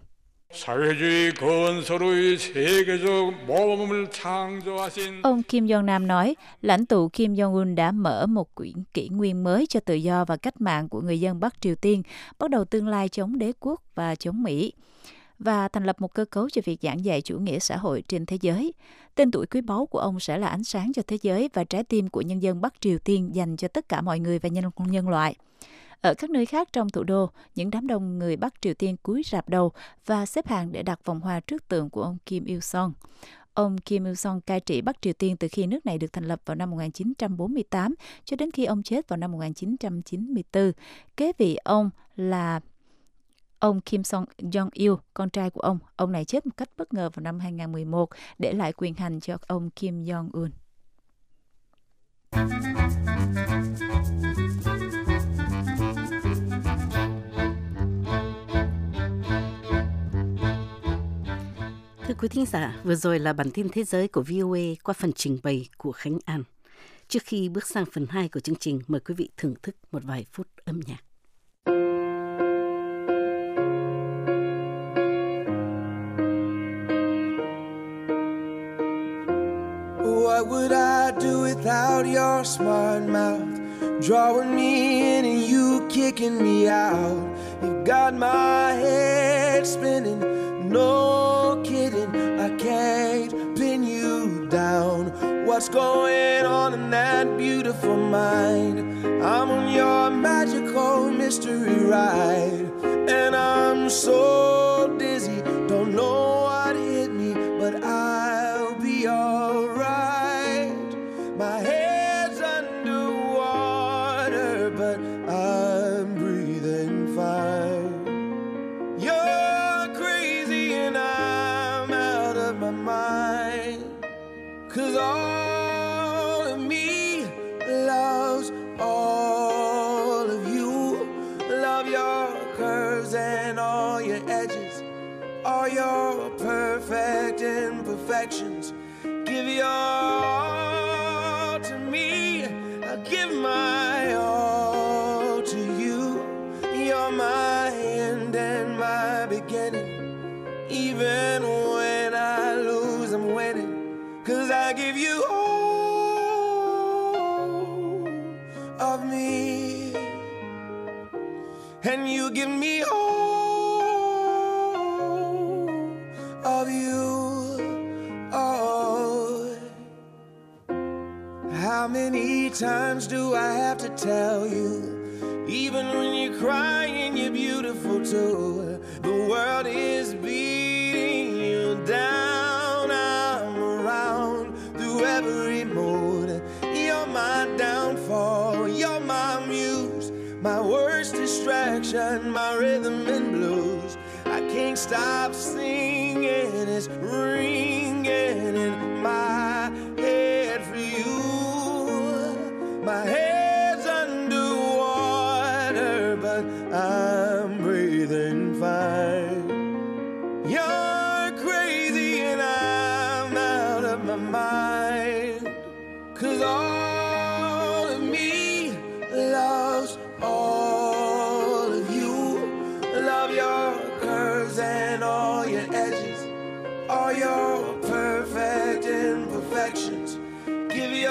Speaker 2: Ông Kim Jong-nam nói, lãnh tụ Kim Jong-un đã mở một kỷ nguyên mới cho tự do và cách mạng của người dân Bắc Triều Tiên, bắt đầu tương lai chống đế quốc và chống Mỹ, và thành lập một cơ cấu cho việc giảng dạy chủ nghĩa xã hội trên thế giới. Tên tuổi quý báu của ông sẽ là ánh sáng cho thế giới và trái tim của nhân dân Bắc Triều Tiên dành cho tất cả mọi người và nhân loại. Ở các nơi khác trong thủ đô, những đám đông người Bắc Triều Tiên cúi rạp đầu và xếp hàng để đặt vòng hoa trước tượng của ông Kim Il-sung. ông Kim Il-sung cai trị Bắc Triều Tiên từ khi nước này được thành lập vào năm 1948 cho đến khi ông chết vào năm 1994. Kế vị ông là ông Kim Jong-il, con trai của ông. Ông này chết một cách bất ngờ vào năm 2011, để lại quyền hành cho ông Kim Jong-un.
Speaker 1: Thưa quý thính giả, vừa rồi là bản tin thế giới của VOA qua phần trình bày của Khánh An. Trước khi bước sang phần 2 của chương trình, mời quý vị thưởng thức một vài phút âm nhạc.
Speaker 9: What would I do without your smart mouth? Drawing me in and you kicking me out. You got my head spinning, no kidding, I can't pin you down. What's going on in that beautiful mind? I'm on your magical mystery ride, and I'm so dizzy, don't know what hit me, but I'll be alright. My head's underwater, but I'm breathing fine. You're crazy and I'm out of my mind, 'cause all of me loves all of you. Love your curves and all your edges, all your perfect imperfections. Give your all to me, I'll give my all to you. You're my end and my beginning. Even when I lose, I'm winning, 'cause I give you all of me, and you give me all of you. Oh, how many times do I have to tell you? Even when you're crying, you're beautiful too. The world is beating you down. I'm around through every mood. You're my downfall, you're my muse, my worst distraction, my rhythm and blues. I can't stop singing, it's ringing in my head for you. My head's underwater, but I'm breathing fine. You're crazy and I'm out of my mind, 'cause all of me loves all of you. Love your curves and all your edges, all your perfect imperfections. Give your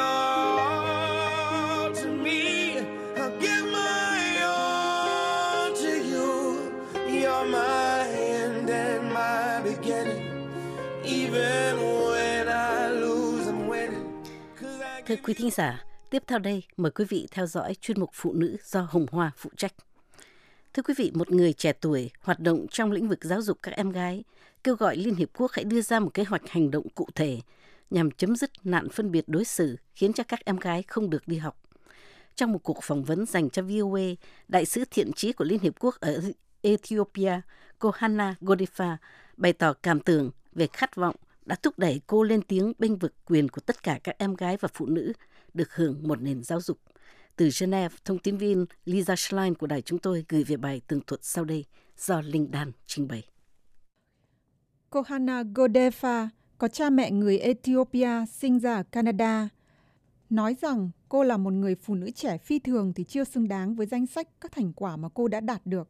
Speaker 9: all to me, I'll give my all to you. You're my end and my beginning. Even when I lose, I'm winning.
Speaker 1: Thưa quý thính giả, tiếp theo đây mời quý vị theo dõi chuyên mục Phụ nữ do Hồng Hoa phụ trách. Thưa quý vị, một người trẻ tuổi hoạt động trong lĩnh vực giáo dục các em gái kêu gọi Liên Hiệp Quốc hãy đưa ra một kế hoạch hành động cụ thể nhằm chấm dứt nạn phân biệt đối xử khiến cho các em gái không được đi học. Trong một cuộc phỏng vấn dành cho VOA, đại sứ thiện chí của Liên Hiệp Quốc ở Ethiopia, cô Hannah Godifa, bày tỏ cảm tưởng về khát vọng đã thúc đẩy cô lên tiếng bênh vực quyền của tất cả các em gái và phụ nữ được hưởng một nền giáo dục. Từ Geneva, thông tin viên Lisa Schlein của đài chúng tôi gửi về bài tường thuật sau đây do Linh Đan trình bày.
Speaker 7: Cô Hannah Godifa có cha mẹ người Ethiopia sinh ra ở Canada. Nói rằng cô là một người phụ nữ trẻ phi thường thì chưa xứng đáng với danh sách các thành quả mà cô đã đạt được.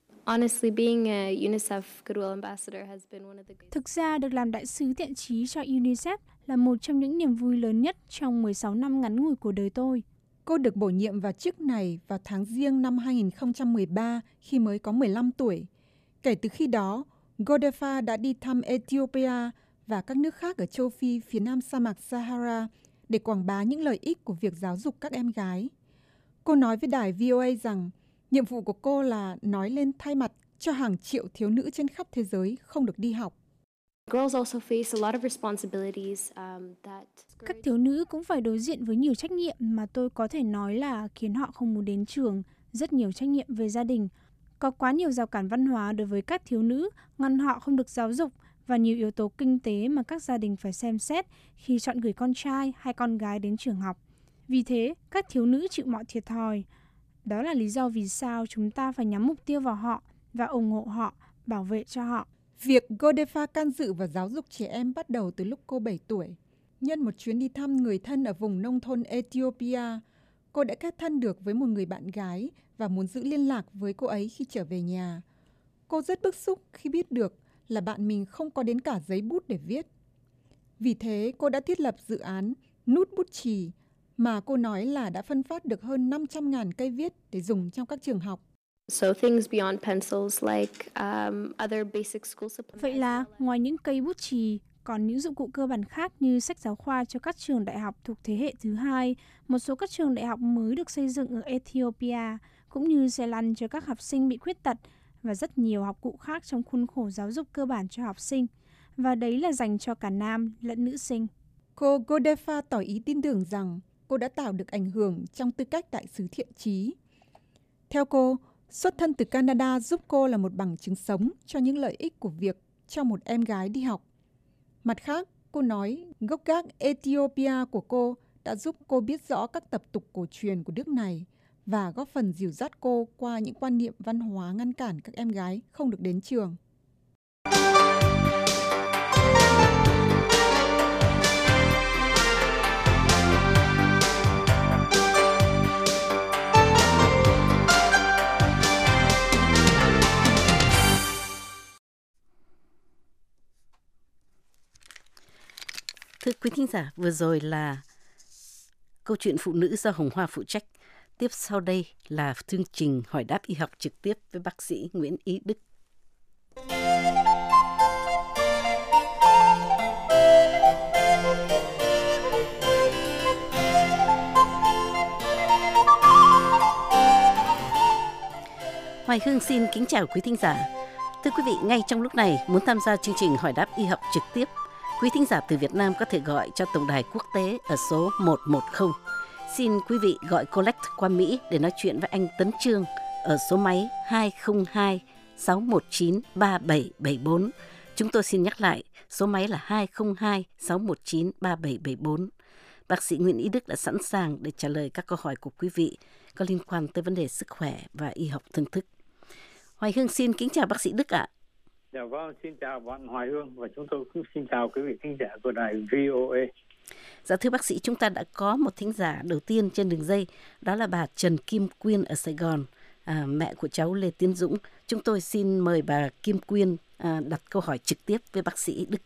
Speaker 10: Thực ra, được làm đại sứ thiện chí cho UNICEF là một trong những niềm vui lớn nhất trong 16 năm ngắn ngủi của đời tôi.
Speaker 7: Cô được bổ nhiệm vào chức này vào tháng Giêng năm 2013 khi mới có 15 tuổi. Kể từ khi đó, Godifa đã đi thăm Ethiopia và các nước khác ở châu Phi phía nam sa mạc Sahara để quảng bá những lợi ích của việc giáo dục các em gái. Cô nói với đài VOA rằng nhiệm vụ của cô là nói lên thay mặt cho hàng triệu thiếu nữ trên khắp thế giới không được đi học.
Speaker 10: Các thiếu nữ cũng phải đối diện với nhiều trách nhiệm mà tôi có thể nói là khiến họ không muốn đến trường, rất nhiều trách nhiệm về gia đình. Có quá nhiều rào cản văn hóa đối với các thiếu nữ, ngăn họ không được giáo dục và nhiều yếu tố kinh tế mà các gia đình phải xem xét khi chọn gửi con trai hay con gái đến trường học. Vì thế, các thiếu nữ chịu mọi thiệt thòi. Đó là lý do vì sao chúng ta phải nhắm mục tiêu vào họ và ủng hộ họ, bảo vệ cho họ.
Speaker 7: Việc Godefra can dự vào giáo dục trẻ em bắt đầu từ lúc cô 7 tuổi. Nhân một chuyến đi thăm người thân ở vùng nông thôn Ethiopia, cô đã kết thân được với một người bạn gái và muốn giữ liên lạc với cô ấy khi trở về nhà. Cô rất bức xúc khi biết được là bạn mình không có đến cả giấy bút để viết. Vì thế, cô đã thiết lập dự án Nút Bút Chì, mà cô nói là đã phân phát được hơn 500.000 cây viết để dùng trong các trường học.
Speaker 10: Vậy là, ngoài những cây bút chì, còn những dụng cụ cơ bản khác như sách giáo khoa cho các trường đại học thuộc thế hệ thứ hai, một số các trường đại học mới được xây dựng ở Ethiopia, cũng như xe lăn cho các học sinh bị khuyết tật và rất nhiều học cụ khác trong khuôn khổ giáo dục cơ bản cho học sinh. Và đấy là dành cho cả nam lẫn nữ sinh.
Speaker 7: Cô Godefra tỏ ý tin tưởng rằng cô đã tạo được ảnh hưởng trong tư cách đại sứ thiện chí. Theo cô, xuất thân từ Canada giúp cô là một bằng chứng sống cho những lợi ích của việc cho một em gái đi học. Mặt khác, cô nói gốc gác Ethiopia của cô đã giúp cô biết rõ các tập tục cổ truyền của nước này và góp phần dìu dắt cô qua những quan niệm văn hóa ngăn cản các em gái không được đến trường.
Speaker 1: Thưa quý thính giả, vừa rồi là câu chuyện phụ nữ do Hồng Hoa phụ trách. Tiếp sau đây là chương trình hỏi đáp y học trực tiếp với bác sĩ Nguyễn Ý Đức. Hoài Hương xin kính chào quý thính giả. Thưa quý vị, ngay trong lúc này muốn tham gia chương trình hỏi đáp y học trực tiếp, quý thính giả từ Việt Nam có thể gọi cho tổng đài quốc tế ở số 110. Xin quý vị gọi Collect qua Mỹ để nói chuyện với anh Tấn Trương ở số máy 202 619 3774. Chúng tôi xin nhắc lại, số máy là 202 619 3774. Bác sĩ Nguyễn Ý Đức đã sẵn sàng để trả lời các câu hỏi của quý vị có liên quan tới vấn đề sức khỏe và y học thân thức. Hoài Hương xin kính chào bác sĩ Đức ạ.
Speaker 11: Dạ vâng, xin chào bạn Hoài Hương và chúng tôi cũng xin chào quý vị thính giả của đài VOA.
Speaker 1: Dạ thưa bác sĩ, chúng ta đã có một thính giả đầu tiên trên đường dây, đó là bà Trần Kim Quyên ở Sài Gòn, mẹ của cháu Lê Tiến Dũng. Chúng tôi xin mời bà Kim Quyên đặt câu hỏi trực tiếp với bác sĩ Đức.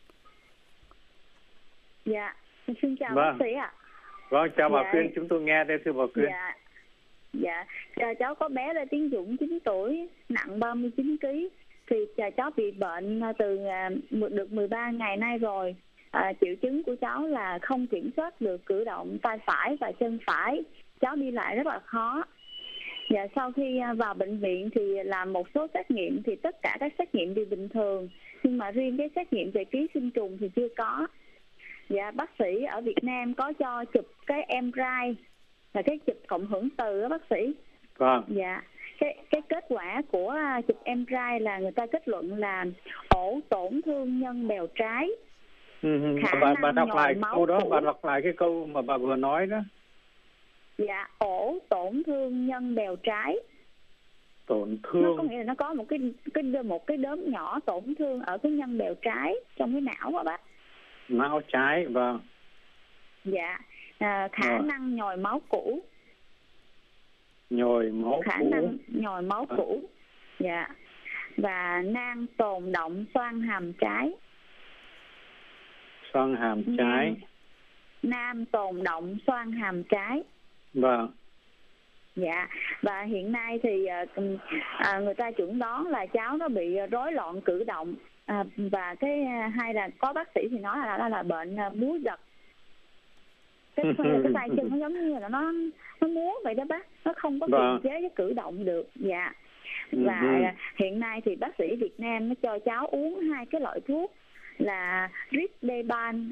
Speaker 12: Dạ, xin chào bác sĩ ạ.
Speaker 11: Vâng, chào bà Quyên, chúng tôi nghe đây thưa bà Quyên.
Speaker 12: Dạ, cháu có bé Lê Tiến Dũng 9 tuổi, nặng 39 kg. Thì cháu bị bệnh từ được 13 ngày nay rồi. Triệu chứng của cháu là không kiểm soát được cử động tay phải và chân phải. Cháu đi lại rất là khó. Dạ, sau khi vào bệnh viện thì làm một số xét nghiệm thì tất cả các xét nghiệm đều bình thường. Nhưng mà riêng cái xét nghiệm về ký sinh trùng thì chưa có. Dạ, bác sĩ ở Việt Nam có cho chụp cái MRI là cái chụp cộng hưởng từ đó bác sĩ.
Speaker 11: Vâng.
Speaker 12: Dạ. Cái kết quả của chụp MRI là người ta kết luận là ổ tổn thương nhân bèo trái.
Speaker 11: Bà đọc lại câu đó, bà đọc lại cái câu mà bà vừa nói đó.
Speaker 12: Dạ, ổ tổn thương nhân bèo trái.
Speaker 11: Tổn thương.
Speaker 12: Nó có nghĩa là nó có một cái đốm nhỏ tổn thương ở cái nhân bèo trái trong cái não đó bác.
Speaker 11: Não trái, vâng.
Speaker 12: Dạ, khả năng nhồi máu cũ.
Speaker 11: Khả
Speaker 12: năng nhồi máu cũ. Dạ. Và nang tồn động xoang hàm trái.
Speaker 11: Xoang hàm trái.
Speaker 12: Nam tồn động xoang hàm trái.
Speaker 11: Vâng.
Speaker 12: Dạ. Và hiện nay thì người ta chẩn đoán là cháu nó bị rối loạn cử động. Và cái hay là có bác sĩ thì nói là bệnh múa giật. Cái tay chân nó giống như là nó múa vậy đó bác, nó không có kiềm chế cái cử động được. Dạ. Và hiện nay thì bác sĩ Việt Nam nó cho cháu uống 2 cái loại thuốc là Risperidone,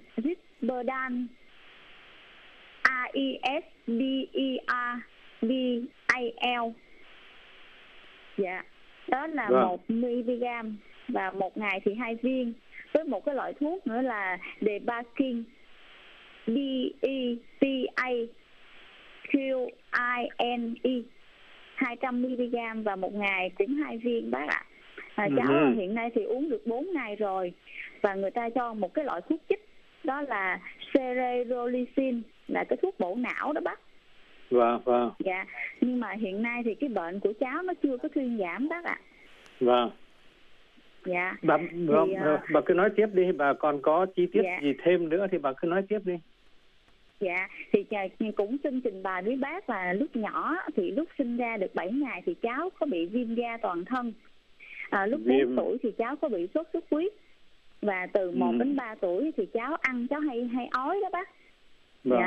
Speaker 12: Risperidone. Dạ, đó là 1 mg và một ngày thì 2 viên. Với một cái loại thuốc nữa là Depakin, DEPAQINE, 200 mg và một ngày cũng 2 viên bác ạ. Cháu hiện nay thì uống được 4 ngày rồi, và người ta cho một cái loại thuốc chích, đó là Cererolicin, là cái thuốc bổ não đó bác.
Speaker 11: Vâng.
Speaker 12: Dạ, nhưng mà hiện nay thì cái bệnh của cháu nó chưa có thuyên giảm bác ạ.
Speaker 11: Vâng.
Speaker 12: Dạ.
Speaker 11: Bà cứ nói tiếp đi, bà còn có chi tiết gì thêm nữa thì bà cứ nói tiếp đi.
Speaker 12: Dạ, thì cũng xin trình bày với bác là lúc nhỏ thì lúc sinh ra được 7 ngày thì cháu có bị viêm da toàn thân. Lúc 4 tuổi thì cháu có bị sốt xuất huyết. Và từ 1 đến 3 tuổi thì cháu hay ói đó bác.
Speaker 11: Vâng.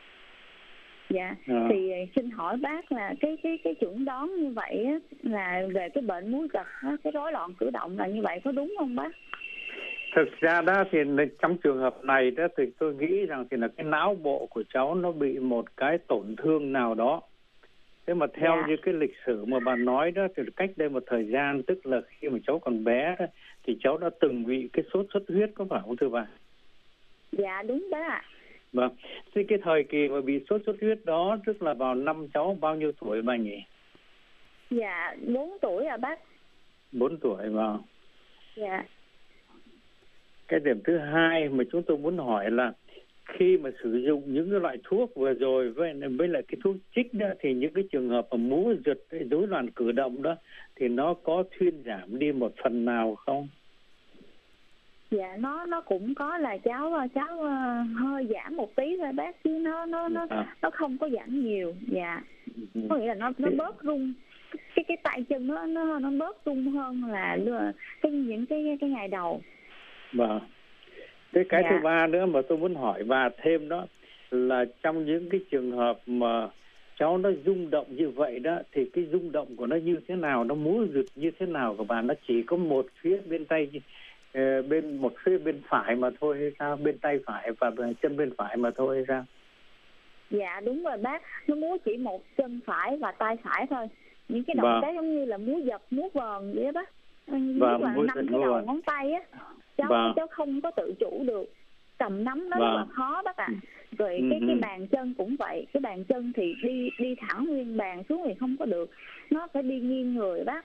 Speaker 12: Dạ. Thì xin hỏi bác là cái chẩn đoán như vậy á, là về cái bệnh múi gật, cái rối loạn cử động là như vậy có đúng không bác?
Speaker 11: Thực ra đó thì trong trường hợp này đó thì tôi nghĩ rằng thì là cái não bộ của cháu nó bị một cái tổn thương nào đó. Thế mà theo như cái lịch sử mà bà nói đó thì cách đây một thời gian, tức là khi mà cháu còn bé đó, thì cháu đã từng bị cái sốt xuất huyết, có phải không thưa bà?
Speaker 12: Dạ đúng bác ạ.
Speaker 11: Vâng. Thì cái thời kỳ mà bị sốt xuất huyết đó tức là vào năm cháu bao nhiêu tuổi bà nhỉ?
Speaker 12: Dạ 4 tuổi à bác.
Speaker 11: 4 tuổi vào.
Speaker 12: Dạ.
Speaker 11: Cái điểm thứ hai mà chúng tôi muốn hỏi là khi mà sử dụng những cái loại thuốc vừa rồi với lại cái thuốc chích đó, thì những cái trường hợp mà múa giật, rối loạn cử động đó thì nó có thuyên giảm đi một phần nào không?
Speaker 12: Dạ nó cũng có là cháu hơi giảm một tí thôi bác, chứ nó không có giảm nhiều. Dạ. Có nghĩa là nó bớt rung, cái tay chân nó bớt rung hơn là những cái ngày đầu.
Speaker 11: Vâng. Thế cái thứ ba nữa mà tôi muốn hỏi bà thêm đó là trong những cái trường hợp mà cháu nó rung động như vậy đó, thì cái rung động của nó như thế nào, nó múa rực như thế nào của bà? Nó chỉ có một phía bên tay, một phía bên phải mà thôi hay sao? Bên tay phải và chân bên phải mà thôi hay sao?
Speaker 12: Dạ đúng rồi bác, nó múa chỉ một chân phải và tay phải thôi. Những cái động tác giống như là múa giật, múa vờn vậy đó bác. Và 5 cái đầu ngón tay á, cháu không có tự chủ được, cầm nắm nó rất là khó bác ạ. Rồi cái bàn chân cũng vậy, cái bàn chân thì đi thẳng nguyên bàn xuống thì không có được, nó phải đi nghiêng người bác.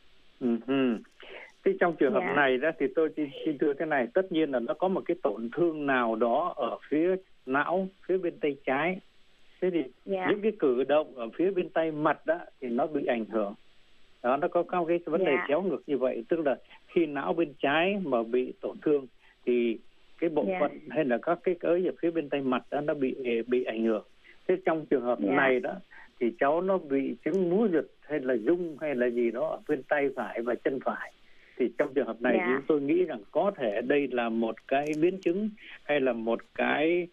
Speaker 11: Thì trong trường hợp này đó thì tôi xin thưa thế này, tất nhiên là nó có một cái tổn thương nào đó ở phía não, phía bên tay trái. Thế thì những cái cử động ở phía bên tay mặt đó thì nó bị ảnh hưởng. Đó, nó có cái vấn đề chéo ngược như vậy, tức là khi não bên trái mà bị tổn thương thì cái bộ phận hay là các cái ở phía bên tay mặt đó nó bị ảnh hưởng. Thế trong trường hợp này đó thì cháu nó bị chứng múa giật hay là rung hay là gì đó ở bên tay phải và chân phải. Thì trong trường hợp này thì tôi nghĩ rằng có thể đây là một cái biến chứng hay là một cái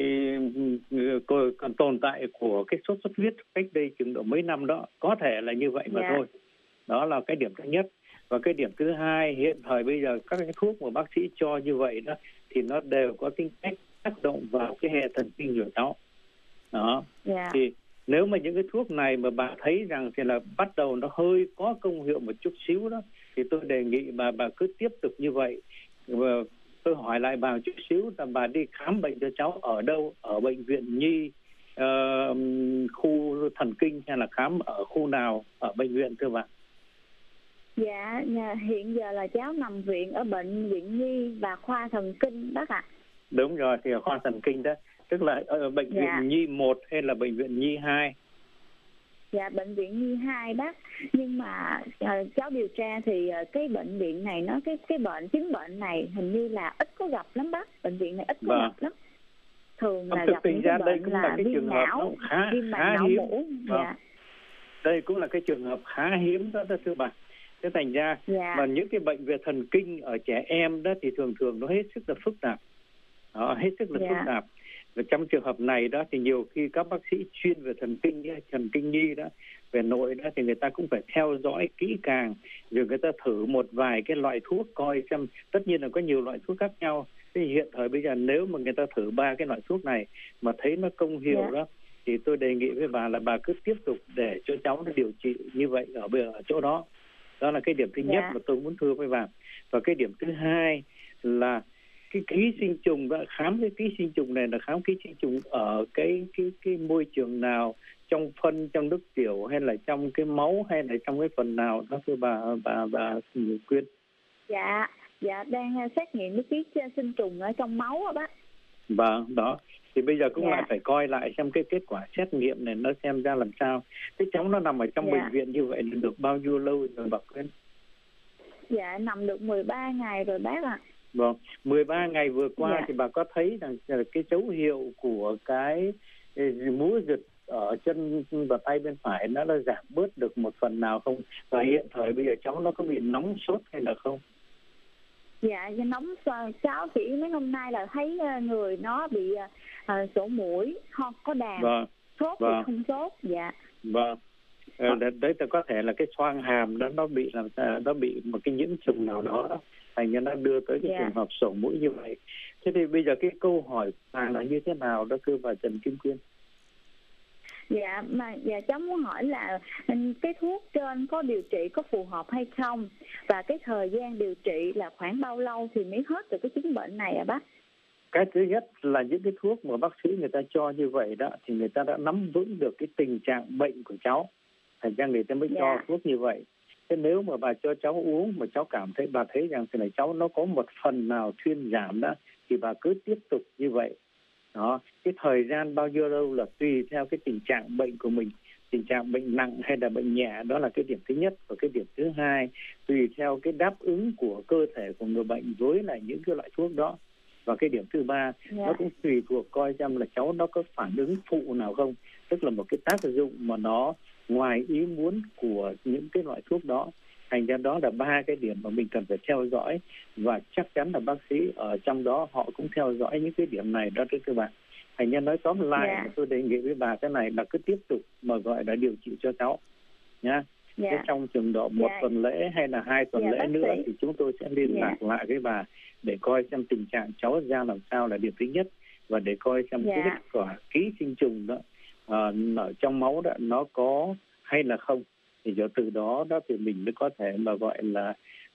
Speaker 11: còn tồn tại của cái sốt xuất huyết cách đây chừng độ mấy năm đó, có thể là như vậy mà thôi. Đó là cái điểm thứ nhất. Và cái điểm thứ hai, hiện thời bây giờ các cái thuốc mà bác sĩ cho như vậy đó thì nó đều có tính cách tác động vào cái hệ thần kinh của cháu. Đó. Thì nếu mà những cái thuốc này mà bà thấy rằng thì là bắt đầu nó hơi có công hiệu một chút xíu đó, thì tôi đề nghị bà cứ tiếp tục như vậy. Và tôi hỏi lại bà một chút xíu là bà đi khám bệnh cho cháu ở đâu? Ở bệnh viện Nhi, khu thần kinh hay là khám ở khu nào ở bệnh viện thưa bà?
Speaker 12: Dạ, hiện giờ là cháu nằm viện ở bệnh viện Nhi và khoa thần kinh bác ạ.
Speaker 11: Đúng rồi, thì ở khoa thần kinh đó, tức là ở bệnh viện Nhi 1 hay là bệnh viện Nhi 2?
Speaker 12: Dạ, bệnh viện Nhi 2 bác. Nhưng mà cháu điều tra thì cái bệnh viện này nó cái chứng bệnh này hình như là ít có gặp lắm bác. Bệnh viện này ít có gặp lắm. Thường là gặp những cái bệnh là viêm não, viêm màng não mủ.
Speaker 11: Đây cũng là cái trường hợp khá hiếm đó thưa bà. Thế thành ra mà những cái bệnh về thần kinh ở trẻ em đó thì thường nó hết sức là phức tạp. Đó, hết sức là phức tạp. Và trong trường hợp này đó thì nhiều khi các bác sĩ chuyên về thần kinh nhi đó về nội đó thì người ta cũng phải theo dõi kỹ càng, rồi người ta thử một vài cái loại thuốc coi xem, tất nhiên là có nhiều loại thuốc khác nhau. Thì hiện thời bây giờ nếu mà người ta thử 3 cái loại thuốc này mà thấy nó công hiệu đó, thì tôi đề nghị với bà là bà cứ tiếp tục để cho cháu nó điều trị như vậy ở chỗ đó. Đó là cái điểm thứ nhất mà tôi muốn thưa với bà. Và cái điểm thứ hai là cái ký sinh trùng đó, khám cái ký sinh trùng này là khám ký sinh trùng ở cái môi trường nào, trong phân, trong nước tiểu, hay là trong cái máu, hay là trong cái phần nào đó thưa bà Quyên?
Speaker 12: Dạ đang xét nghiệm cái ký sinh trùng ở trong máu á bác.
Speaker 11: Vâng, đó. Thì bây giờ cũng lại phải coi lại xem cái kết quả xét nghiệm này nó xem ra làm sao. Cái cháu nó nằm ở trong bệnh viện như vậy được bao nhiêu lâu rồi bà Quyên?
Speaker 12: Dạ nằm được 13 ngày rồi bác ạ.
Speaker 11: Vâng, 13 ngày vừa qua thì bà có thấy rằng cái dấu hiệu của cái múa giật ở chân và tay bên phải nó đã giảm bớt được một phần nào không? Và hiện thời bây giờ cháu nó có bị nóng sốt hay là không?
Speaker 12: Dạ, nóng cháu chỉ mấy hôm nay là thấy người nó bị sổ mũi, ho có đàm, sốt thì không sốt. Dạ.
Speaker 11: Vâng. Đấy là có thể là cái xoang hàm đó nó bị một cái nhiễm trùng nào đó, thành ra nó đưa tới cái trường hợp sổ mũi như vậy. Thế thì bây giờ cái câu hỏi là như thế nào đó thưa bà Trần Kim Quyên?
Speaker 12: Dạ cháu muốn hỏi là cái thuốc trên có điều trị có phù hợp hay không, và cái thời gian điều trị là khoảng bao lâu thì mới hết được cái chứng bệnh này à bác?
Speaker 11: Cái thứ nhất là những cái thuốc mà bác sĩ người ta cho như vậy đó thì người ta đã nắm vững được cái tình trạng bệnh của cháu, thành ra người ta mới cho thuốc như vậy. Thế nếu mà bà cho cháu uống mà cháu cảm thấy bà thấy rằng thì là cháu nó có một phần nào thuyên giảm đó, thì bà cứ tiếp tục như vậy. Đó, cái thời gian bao nhiêu lâu là tùy theo cái tình trạng bệnh của mình, tình trạng bệnh nặng hay là bệnh nhẹ, đó là cái điểm thứ nhất. Và cái điểm thứ hai, tùy theo cái đáp ứng của cơ thể của người bệnh với lại những cái loại thuốc đó. Và cái điểm thứ ba, nó cũng tùy thuộc coi xem là cháu nó có phản ứng phụ nào không, tức là một cái tác dụng mà nó ngoài ý muốn của những cái loại thuốc đó. Thành ra đó là 3 cái điểm mà mình cần phải theo dõi, và chắc chắn là bác sĩ ở trong đó họ cũng theo dõi những cái điểm này đó thưa các bạn. Thành ra nói tóm lại, tôi đề nghị với bà cái này là cứ tiếp tục mà gọi là điều trị cho cháu nhá. Thế trong chừng độ 1 tuần lễ hay là 2 tuần lễ nữa thì chúng tôi sẽ liên lạc lại với bà để coi xem tình trạng cháu ra làm sao là điểm thứ nhất, và để coi xem cái kết quả ký sinh trùng đó ở trong máu đó nó có hay là không, thì giờ từ đó thì mình mới có thể mà gọi là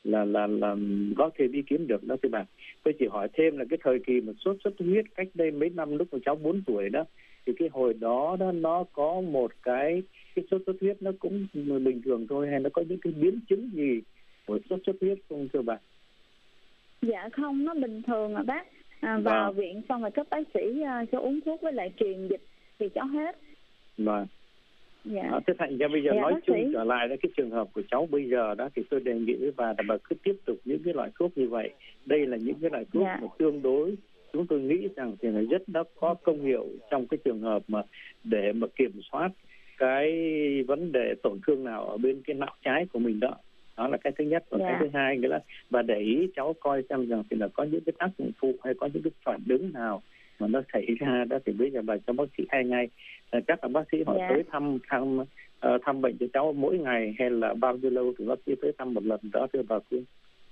Speaker 11: có thể đi kiếm được đó thưa bà. Tôi chỉ hỏi thêm là cái thời kỳ mà sốt xuất huyết cách đây mấy năm lúc mà cháu 4 tuổi đó, thì cái hồi đó nó có một cái sốt xuất huyết nó cũng bình thường thôi, hay nó có những cái biến chứng gì của sốt xuất huyết không thưa bà?
Speaker 12: Dạ không, nó bình thường à bác. Vào viện xong rồi các bác sĩ cho uống thuốc với lại truyền dịch thì cháu hết.
Speaker 11: Vâng. Thế thành ra bây giờ nói chung trở lại là cái trường hợp của cháu bây giờ đó, thì tôi đề nghị với bà là bà cứ tiếp tục những cái loại thuốc như vậy. Đây là những cái loại thuốc mà tương đối chúng tôi nghĩ rằng thì là rất đã có công hiệu trong cái trường hợp mà để mà kiểm soát cái vấn đề tổn thương nào ở bên cái não trái của mình đó. Đó là cái thứ nhất. Và cái thứ hai nghĩa là bà để ý cháu coi xem rằng thì là có những cái tác dụng phụ hay có những cái phản ứng nào mà nó xảy ra đó, thì bây giờ bà cho bác sĩ hay ngay. Chắc là bác sĩ họ tới thăm bệnh cho cháu mỗi ngày hay là bao nhiêu lâu thì bác sĩ tới thăm một lần đó thưa bà Quyên?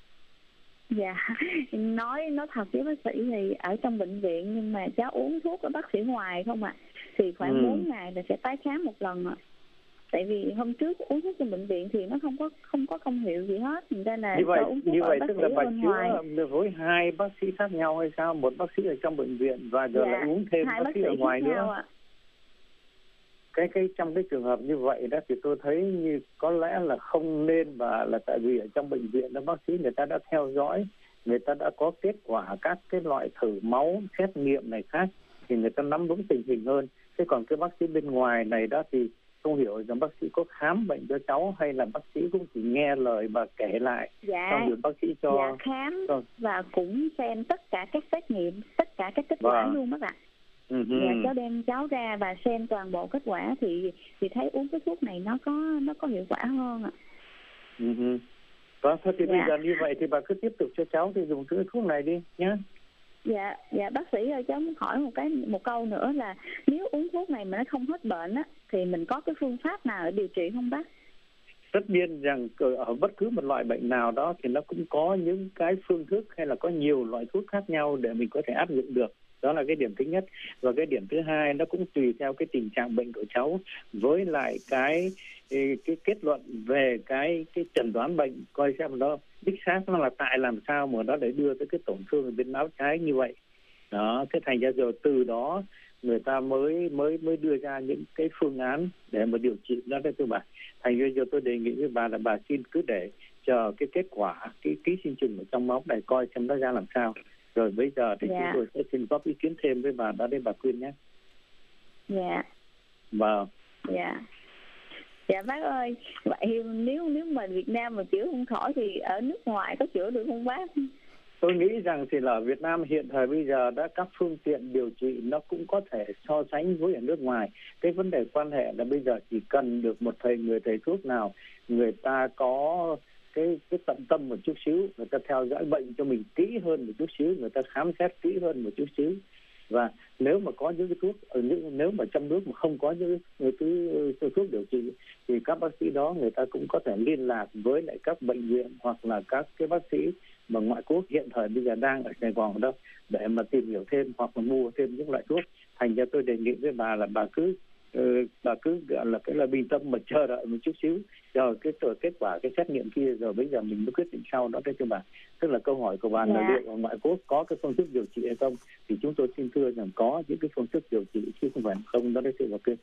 Speaker 12: Dạ, nói thật với bác sĩ thì ở trong bệnh viện, nhưng mà cháu uống thuốc của bác sĩ ngoài không ạ. Thì khoảng 4 ngày là sẽ tái khám một lần ạ. Tại vì hôm trước uống thuốc trong bệnh viện thì nó không có công hiệu gì hết, nên là
Speaker 11: như vậy tức là bà chữa với 2 bác sĩ khác nhau hay sao? Một bác sĩ ở trong bệnh viện và giờ lại uống thêm bác sĩ ở ngoài nữa. Cái trong cái trường hợp như vậy đó thì tôi thấy như có lẽ là không nên, và là tại vì ở trong bệnh viện đó bác sĩ người ta đã theo dõi, người ta đã có kết quả các cái loại thử máu, xét nghiệm này khác, thì người ta nắm vững tình hình hơn. Thế còn cái bác sĩ bên ngoài này đó thì không hiểu rằng bác sĩ có khám bệnh cho cháu hay là bác sĩ cũng chỉ nghe lời và kể lại. Xong rồi bác sĩ cho
Speaker 12: khám và cũng xem tất cả các xét nghiệm, tất cả các kết quả luôn bác ạ. Cháu đem cháu ra và xem toàn bộ kết quả thì thấy uống cái thuốc này nó có hiệu quả hơn ạ.
Speaker 11: Vâng, thôi thì bây giờ như vậy thì bà cứ tiếp tục cho cháu thì dùng cái thuốc này đi nhé.
Speaker 12: Dạ bác sĩ ơi, cháu muốn hỏi một câu nữa là nếu uống thuốc này mà nó không hết bệnh á thì mình có cái phương pháp nào để điều trị không bác?
Speaker 11: Tất nhiên rằng ở bất cứ một loại bệnh nào đó thì nó cũng có những cái phương thức hay là có nhiều loại thuốc khác nhau để mình có thể áp dụng được. Đó là cái điểm thứ nhất. Và cái điểm thứ hai, nó cũng tùy theo cái tình trạng bệnh của cháu với lại cái kết luận về cái chẩn đoán bệnh, coi xem nó đích xác nó là tại làm sao mà nó để đưa tới cái tổn thương ở bên não trái như vậy. Đó, cái thành ra rồi từ đó người ta mới đưa ra những cái phương án để mà điều trị nó đấy thưa bà. Thành ra giờ tôi đề nghị với bà là bà xin cứ để chờ cái kết quả cái ký sinh trùng ở trong máu này coi xem nó ra làm sao. Rồi bây giờ thì chúng tôi sẽ xin góp ý kiến thêm với bà đó để bà khuyên nhé.
Speaker 12: Dạ.
Speaker 11: Vâng.
Speaker 12: Dạ bác ơi, vậy nếu mà Việt Nam mà chữa không khỏi thì ở nước ngoài có chữa được không bác?
Speaker 11: Tôi nghĩ rằng thì là ở Việt Nam hiện thời bây giờ đã các phương tiện điều trị nó cũng có thể so sánh với ở nước ngoài. Cái vấn đề quan hệ là bây giờ chỉ cần được một người thầy thuốc nào người ta có cái tận tâm một chút xíu, người ta theo dõi bệnh cho mình kỹ hơn một chút xíu, người ta khám xét kỹ hơn một chút xíu. Và nếu mà có những cái thuốc nếu mà trong nước mà không có những cái thuốc điều trị thì các bác sĩ đó người ta cũng có thể liên lạc với lại các bệnh viện hoặc là các cái bác sĩ mà ngoại quốc hiện thời bây giờ đang ở Sài Gòn đó để mà tìm hiểu thêm hoặc là mua thêm những loại thuốc. Thành ra tôi đề nghị với bà là bà cứ gọi là cái là bình tâm mà chờ đợi một chút xíu, chờ cái kết quả cái xét nghiệm kia rồi bây giờ mình mới quyết định sau đó đấy thưa bà. Tức là câu hỏi của bà là liệu ở ngoại quốc có cái phương thức điều trị hay không, thì chúng tôi xin thưa rằng có những cái phương thức điều trị chứ không phải không đó đấy thưa bà Quyên.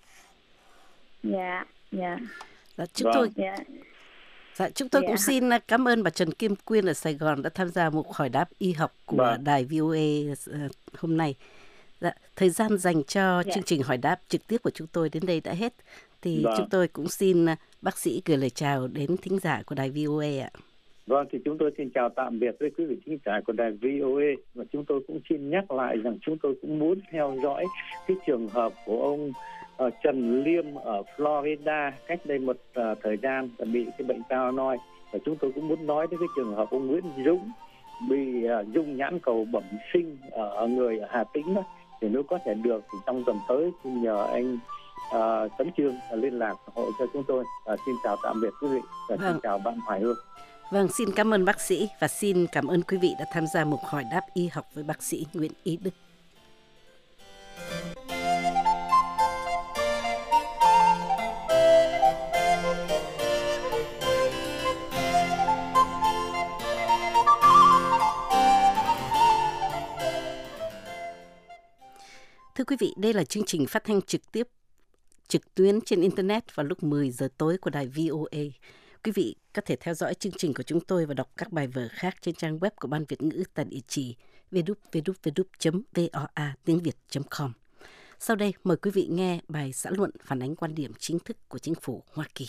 Speaker 1: Chúng tôi cũng xin cảm ơn bà Trần Kim Quyên ở Sài Gòn đã tham gia một hỏi đáp y học của đài VOA hôm nay. Thời gian dành cho chương trình hỏi đáp trực tiếp của chúng tôi đến đây đã hết. Thì chúng tôi cũng xin bác sĩ gửi lời chào đến thính giả của đài VOA ạ.
Speaker 11: Vâng, thì chúng tôi xin chào tạm biệt với quý vị thính giả của đài VOA. Và chúng tôi cũng xin nhắc lại rằng chúng tôi cũng muốn theo dõi cái trường hợp của ông Trần Liêm ở Florida cách đây một thời gian bị cái bệnh paranoid. Và chúng tôi cũng muốn nói đến cái trường hợp ông Nguyễn Dũng bị dung nhãn cầu bẩm sinh ở người ở Hà Tĩnh đó. Thì nếu có thể được thì trong tuần tới xin nhờ anh Tấn Chương liên lạc hội cho chúng tôi. Xin chào tạm biệt quý vị và xin chào bạn Hoài Hương.
Speaker 1: Vâng, xin cảm ơn bác sĩ và xin cảm ơn quý vị đã tham gia mục hỏi đáp y học với bác sĩ Nguyễn Ý Đức. Thưa quý vị, đây là chương trình phát thanh trực tuyến trên Internet vào lúc 10 giờ tối của đài VOA. Quý vị có thể theo dõi chương trình của chúng tôi và đọc các bài vở khác trên trang web của Ban Việt ngữ tại địa chỉ www.voa.tiếng.com. Sau đây, mời quý vị nghe bài xã luận phản ánh quan điểm chính thức của chính phủ Hoa Kỳ.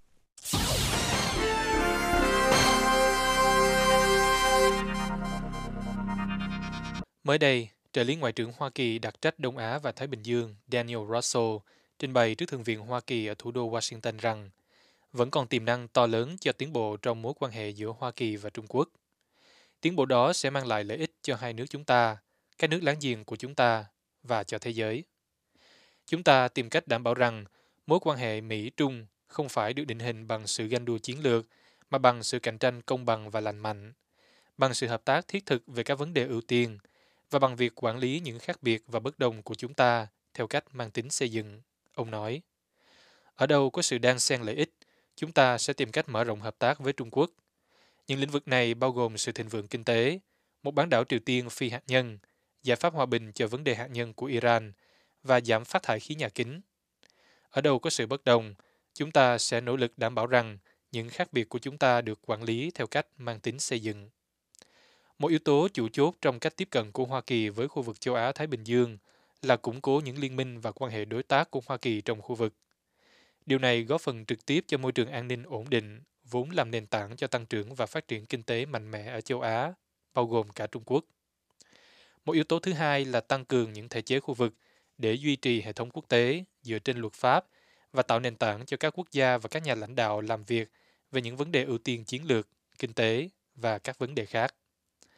Speaker 13: Mới đây, trợ lý Ngoại trưởng Hoa Kỳ đặc trách Đông Á và Thái Bình Dương Daniel Russell trình bày trước Thượng viện Hoa Kỳ ở thủ đô Washington rằng vẫn còn tiềm năng to lớn cho tiến bộ trong mối quan hệ giữa Hoa Kỳ và Trung Quốc. Tiến bộ đó sẽ mang lại lợi ích cho hai nước chúng ta, các nước láng giềng của chúng ta và cho thế giới. Chúng ta tìm cách đảm bảo rằng mối quan hệ Mỹ-Trung không phải được định hình bằng sự ganh đua chiến lược, mà bằng sự cạnh tranh công bằng và lành mạnh, bằng sự hợp tác thiết thực về các vấn đề ưu tiên, và bằng việc quản lý những khác biệt và bất đồng của chúng ta theo cách mang tính xây dựng, ông nói. Ở đâu có sự đan xen lợi ích, chúng ta sẽ tìm cách mở rộng hợp tác với Trung Quốc. Những lĩnh vực này bao gồm sự thịnh vượng kinh tế, một bán đảo Triều Tiên phi hạt nhân, giải pháp hòa bình cho vấn đề hạt nhân của Iran và giảm phát thải khí nhà kính. Ở đâu có sự bất đồng, chúng ta sẽ nỗ lực đảm bảo rằng những khác biệt của chúng ta được quản lý theo cách mang tính xây dựng. Một yếu tố chủ chốt trong cách tiếp cận của Hoa Kỳ với khu vực châu Á-Thái Bình Dương là củng cố những liên minh và quan hệ đối tác của Hoa Kỳ trong khu vực. Điều này góp phần trực tiếp cho môi trường an ninh ổn định, vốn làm nền tảng cho tăng trưởng và phát triển kinh tế mạnh mẽ ở châu Á, bao gồm cả Trung Quốc. Một yếu tố thứ hai là tăng cường những thể chế khu vực để duy trì hệ thống quốc tế dựa trên luật pháp và tạo nền tảng cho các quốc gia và các nhà lãnh đạo làm việc về những vấn đề ưu tiên chiến lược, kinh tế và các vấn đề khác.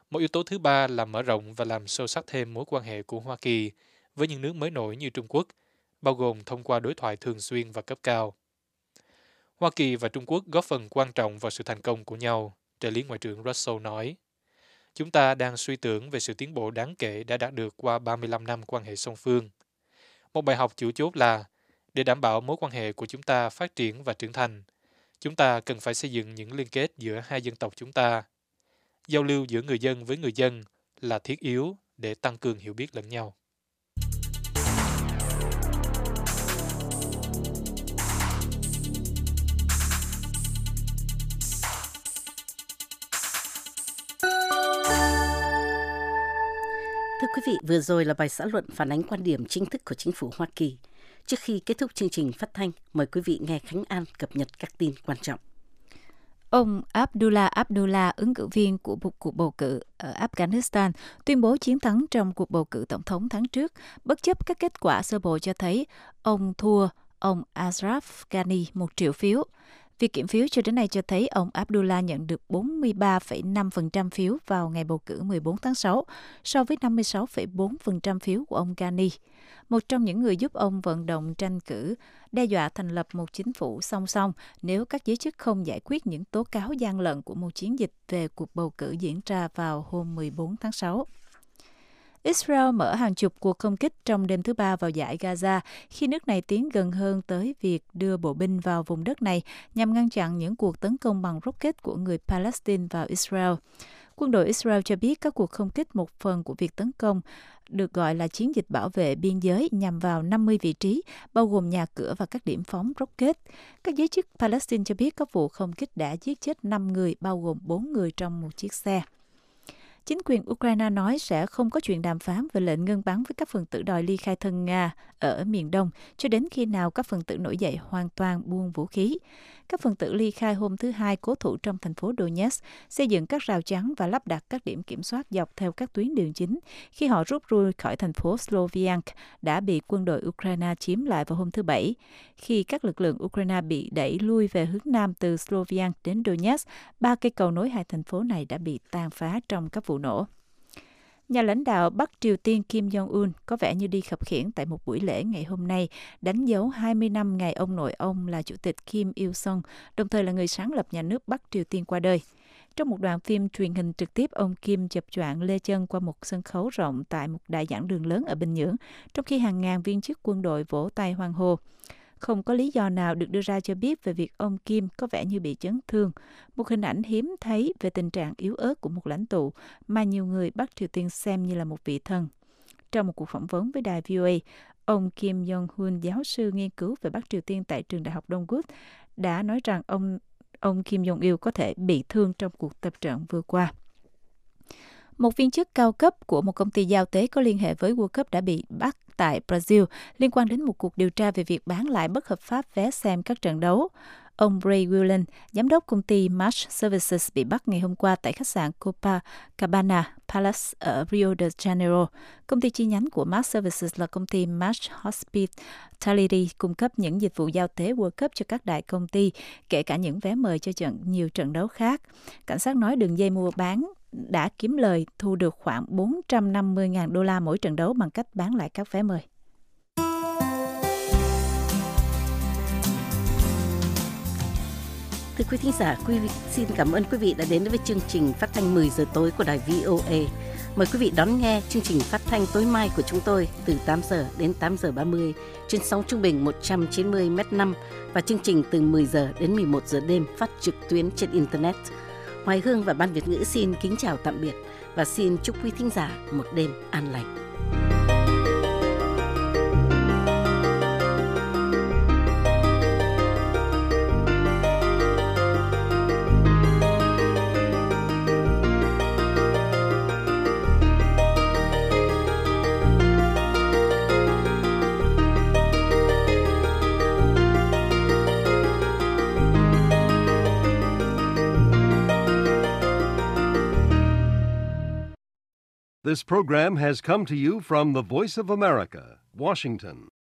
Speaker 13: Một yếu tố thứ ba là mở rộng và làm sâu sắc thêm mối quan hệ của Hoa Kỳ với những nước mới nổi như Trung Quốc, bao gồm thông qua đối thoại thường xuyên và cấp cao. Hoa Kỳ và Trung Quốc góp phần quan trọng vào sự thành công của nhau, trợ lý Ngoại trưởng Russell nói. Chúng ta đang suy tưởng về sự tiến bộ đáng kể đã đạt được qua 35 năm quan hệ song phương. Một bài học chủ chốt là, để đảm bảo mối quan hệ của chúng ta phát triển và trưởng thành, chúng ta cần phải xây dựng những liên kết giữa hai dân tộc chúng ta. Giao lưu giữa người dân với người dân là thiết yếu để tăng cường hiểu biết lẫn nhau.
Speaker 1: Thưa quý vị, vừa rồi là bài xã luận phản ánh quan điểm chính thức của chính phủ Hoa Kỳ. Trước khi kết thúc chương trình phát thanh, mời quý vị nghe Khánh An cập nhật các tin quan trọng.
Speaker 2: Ông Abdullah Abdullah, ứng cử viên của một cuộc bầu cử ở Afghanistan, tuyên bố chiến thắng trong cuộc bầu cử tổng thống tháng trước, bất chấp các kết quả sơ bộ cho thấy ông thua ông Ashraf Ghani 1 triệu phiếu. Việc kiểm phiếu cho đến nay cho thấy ông Abdullah nhận được 43,5% phiếu vào ngày bầu cử 14 tháng 6, so với 56,4% phiếu của ông Ghani. Một trong những người giúp ông vận động tranh cử đe dọa thành lập một chính phủ song song nếu các giới chức không giải quyết những tố cáo gian lận của một chiến dịch về cuộc bầu cử diễn ra vào hôm 14 tháng 6. Israel mở hàng chục cuộc không kích trong đêm thứ Ba vào dải Gaza khi nước này tiến gần hơn tới việc đưa bộ binh vào vùng đất này nhằm ngăn chặn những cuộc tấn công bằng rocket của người Palestine vào Israel. Quân đội Israel cho biết các cuộc không kích một phần của việc tấn công được gọi là chiến dịch bảo vệ biên giới nhằm vào 50 vị trí, bao gồm nhà cửa và các điểm phóng rocket. Các giới chức Palestine cho biết các vụ không kích đã giết chết 5 người, bao gồm 4 người trong một chiếc xe. Chính quyền Ukraine nói sẽ không có chuyện đàm phán về lệnh ngưng bắn với các phần tử đòi ly khai thân Nga ở miền Đông cho đến khi nào các phần tử nổi dậy hoàn toàn buông vũ khí. Các phần tử ly khai hôm thứ Hai cố thủ trong thành phố Donetsk, xây dựng các rào chắn và lắp đặt các điểm kiểm soát dọc theo các tuyến đường chính khi họ rút lui khỏi thành phố Sloviansk đã bị quân đội Ukraine chiếm lại vào hôm thứ Bảy. Khi các lực lượng Ukraine bị đẩy lui về hướng Nam từ Sloviansk đến Donetsk, 3 cây cầu nối hai thành phố này đã bị tàn phá trong các vụ nổ. Nhà lãnh đạo Bắc Triều Tiên Kim Jong-un có vẻ như đi khập khiễng tại một buổi lễ ngày hôm nay, đánh dấu 20 năm ngày ông nội ông là Chủ tịch Kim Il-sung, đồng thời là người sáng lập nhà nước Bắc Triều Tiên qua đời. Trong một đoạn phim truyền hình trực tiếp, ông Kim chập choạng lê chân qua một sân khấu rộng tại một đại giảng đường lớn ở Bình Nhưỡng, trong khi hàng ngàn viên chức quân đội vỗ tay hoan hô. Không có lý do nào được đưa ra cho biết về việc ông Kim có vẻ như bị chấn thương, một hình ảnh hiếm thấy về tình trạng yếu ớt của một lãnh tụ mà nhiều người Bắc Triều Tiên xem như là một vị thần. Trong một cuộc phỏng vấn với đài VOA, ông Kim Jong-un, giáo sư nghiên cứu về Bắc Triều Tiên tại trường đại học Dongguk, đã nói rằng ông Kim Jong-il có thể bị thương trong cuộc tập trận vừa qua. Một viên chức cao cấp của một công ty giao tế có liên hệ với World Cup đã bị bắt tại Brazil liên quan đến một cuộc điều tra về việc bán lại bất hợp pháp vé xem các trận đấu. Ông Ray Whelan, giám đốc công ty Marsh Services, bị bắt ngày hôm qua tại khách sạn Copacabana Palace ở Rio de Janeiro. Công ty chi nhánh của Marsh Services là công ty Marsh Hospitality, cung cấp những dịch vụ giao tế World Cup cho các đại công ty, kể cả những vé mời cho nhiều trận đấu khác. Cảnh sát nói đường dây mua bán đã kiếm lời thu được khoảng 450.000 đô la mỗi trận đấu bằng cách bán lại các vé mời.
Speaker 1: Thưa quý thính giả, xin cảm ơn quý vị đã đến với chương trình phát thanh 10 giờ tối của đài VOA. Mời quý vị đón nghe chương trình phát thanh tối mai của chúng tôi từ 8 giờ đến 8 giờ 30 trên sóng trung bình 190 m5 và chương trình từ 10 giờ đến 11 giờ đêm phát trực tuyến trên Internet. Hoài Hương và Ban Việt ngữ xin kính chào tạm biệt và xin chúc quý thính giả một đêm an lành.
Speaker 14: This program has come to you from the Voice of America, Washington.